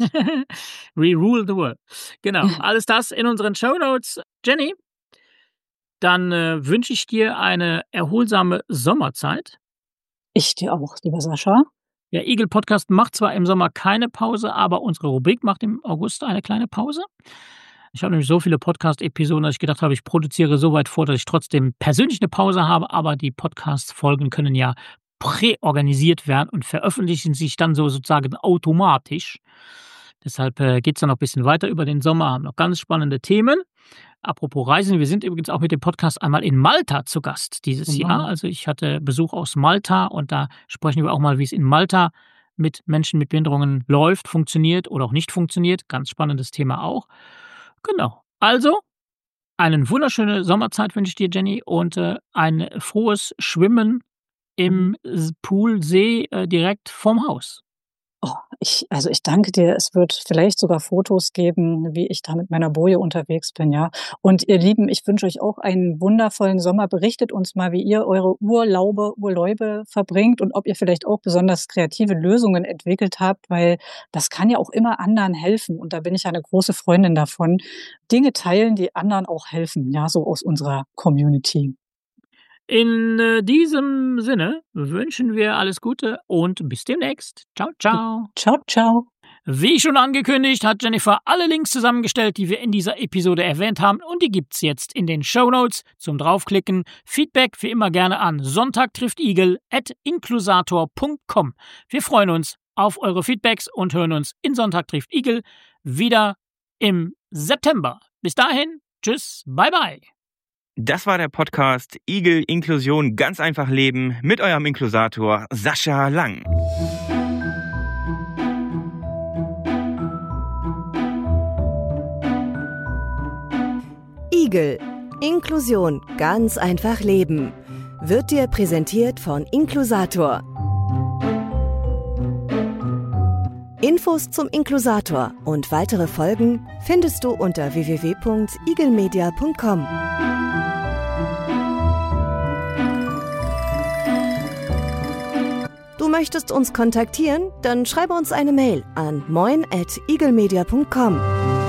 We rule the world. Genau, alles das in unseren Shownotes. Jenny, dann äh, wünsche ich dir eine erholsame Sommerzeit. Ich dir auch, lieber Sascha. Der Eagle Podcast macht zwar im Sommer keine Pause, aber unsere Rubrik macht im August eine kleine Pause. Ich habe nämlich so viele Podcast-Episoden, dass ich gedacht habe, ich produziere so weit vor, dass ich trotzdem persönlich eine Pause habe, aber die Podcast-Folgen können ja präorganisiert werden und veröffentlichen sich dann so sozusagen automatisch. Deshalb äh, geht es dann noch ein bisschen weiter über den Sommer, haben noch ganz spannende Themen. Apropos Reisen, wir sind übrigens auch mit dem Podcast einmal in Malta zu Gast dieses mhm. Jahr. Also ich hatte Besuch aus Malta und da sprechen wir auch mal, wie es in Malta mit Menschen mit Behinderungen läuft, funktioniert oder auch nicht funktioniert. Ganz spannendes Thema auch. Genau. Also, Eine wunderschöne Sommerzeit wünsche ich dir, Jenny, und äh, ein frohes Schwimmen im Pool, See äh, direkt vorm Haus. Oh, ich, also ich danke dir. Es wird vielleicht sogar Fotos geben, wie ich da mit meiner Boje unterwegs bin, ja. Und ihr Lieben, ich wünsche euch auch einen wundervollen Sommer. Berichtet uns mal, wie ihr eure Urlaube, Urläube verbringt und ob ihr vielleicht auch besonders kreative Lösungen entwickelt habt, weil das kann ja auch immer anderen helfen. Und da bin ich eine große Freundin davon. Dinge teilen, die anderen auch helfen, ja, so aus unserer Community. In äh, diesem Sinne wünschen wir alles Gute und bis demnächst. Ciao, ciao. Ciao, ciao. Wie schon angekündigt, hat Jennifer alle Links zusammengestellt, die wir in dieser Episode erwähnt haben, und die gibt's jetzt in den Shownotes zum draufklicken. Feedback wie immer gerne an sonntagtriftigel at inklusator punkt com. Wir freuen uns auf eure Feedbacks und hören uns in Sonntag trifft Igel wieder im September. Bis dahin, tschüss, bye bye. Das war der Podcast Igel Inklusion ganz einfach leben mit eurem Inklusator Sascha Lang. Igel Inklusion ganz einfach leben wird dir präsentiert von Inklusator. Infos zum Inklusator und weitere Folgen findest du unter w w w punkt igelmedia punkt com. Du möchtest uns kontaktieren? Dann schreibe uns eine Mail an moin at igelmedia punkt com.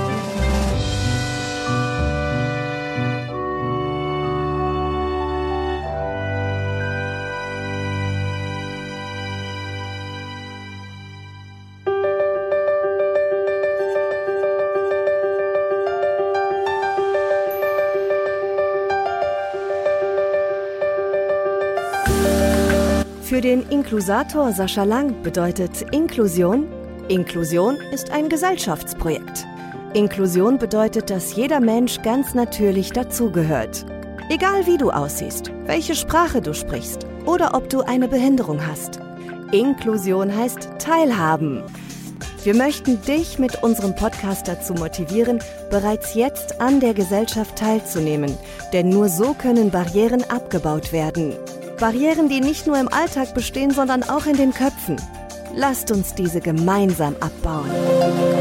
Für den Inklusator Sascha Lang bedeutet Inklusion: Inklusion ist ein Gesellschaftsprojekt. Inklusion bedeutet, dass jeder Mensch ganz natürlich dazugehört. Egal wie du aussiehst, welche Sprache du sprichst oder ob du eine Behinderung hast. Inklusion heißt Teilhaben. Wir möchten dich mit unserem Podcast dazu motivieren, bereits jetzt an der Gesellschaft teilzunehmen, denn nur so können Barrieren abgebaut werden. Barrieren, die nicht nur im Alltag bestehen, sondern auch in den Köpfen. Lasst uns diese gemeinsam abbauen.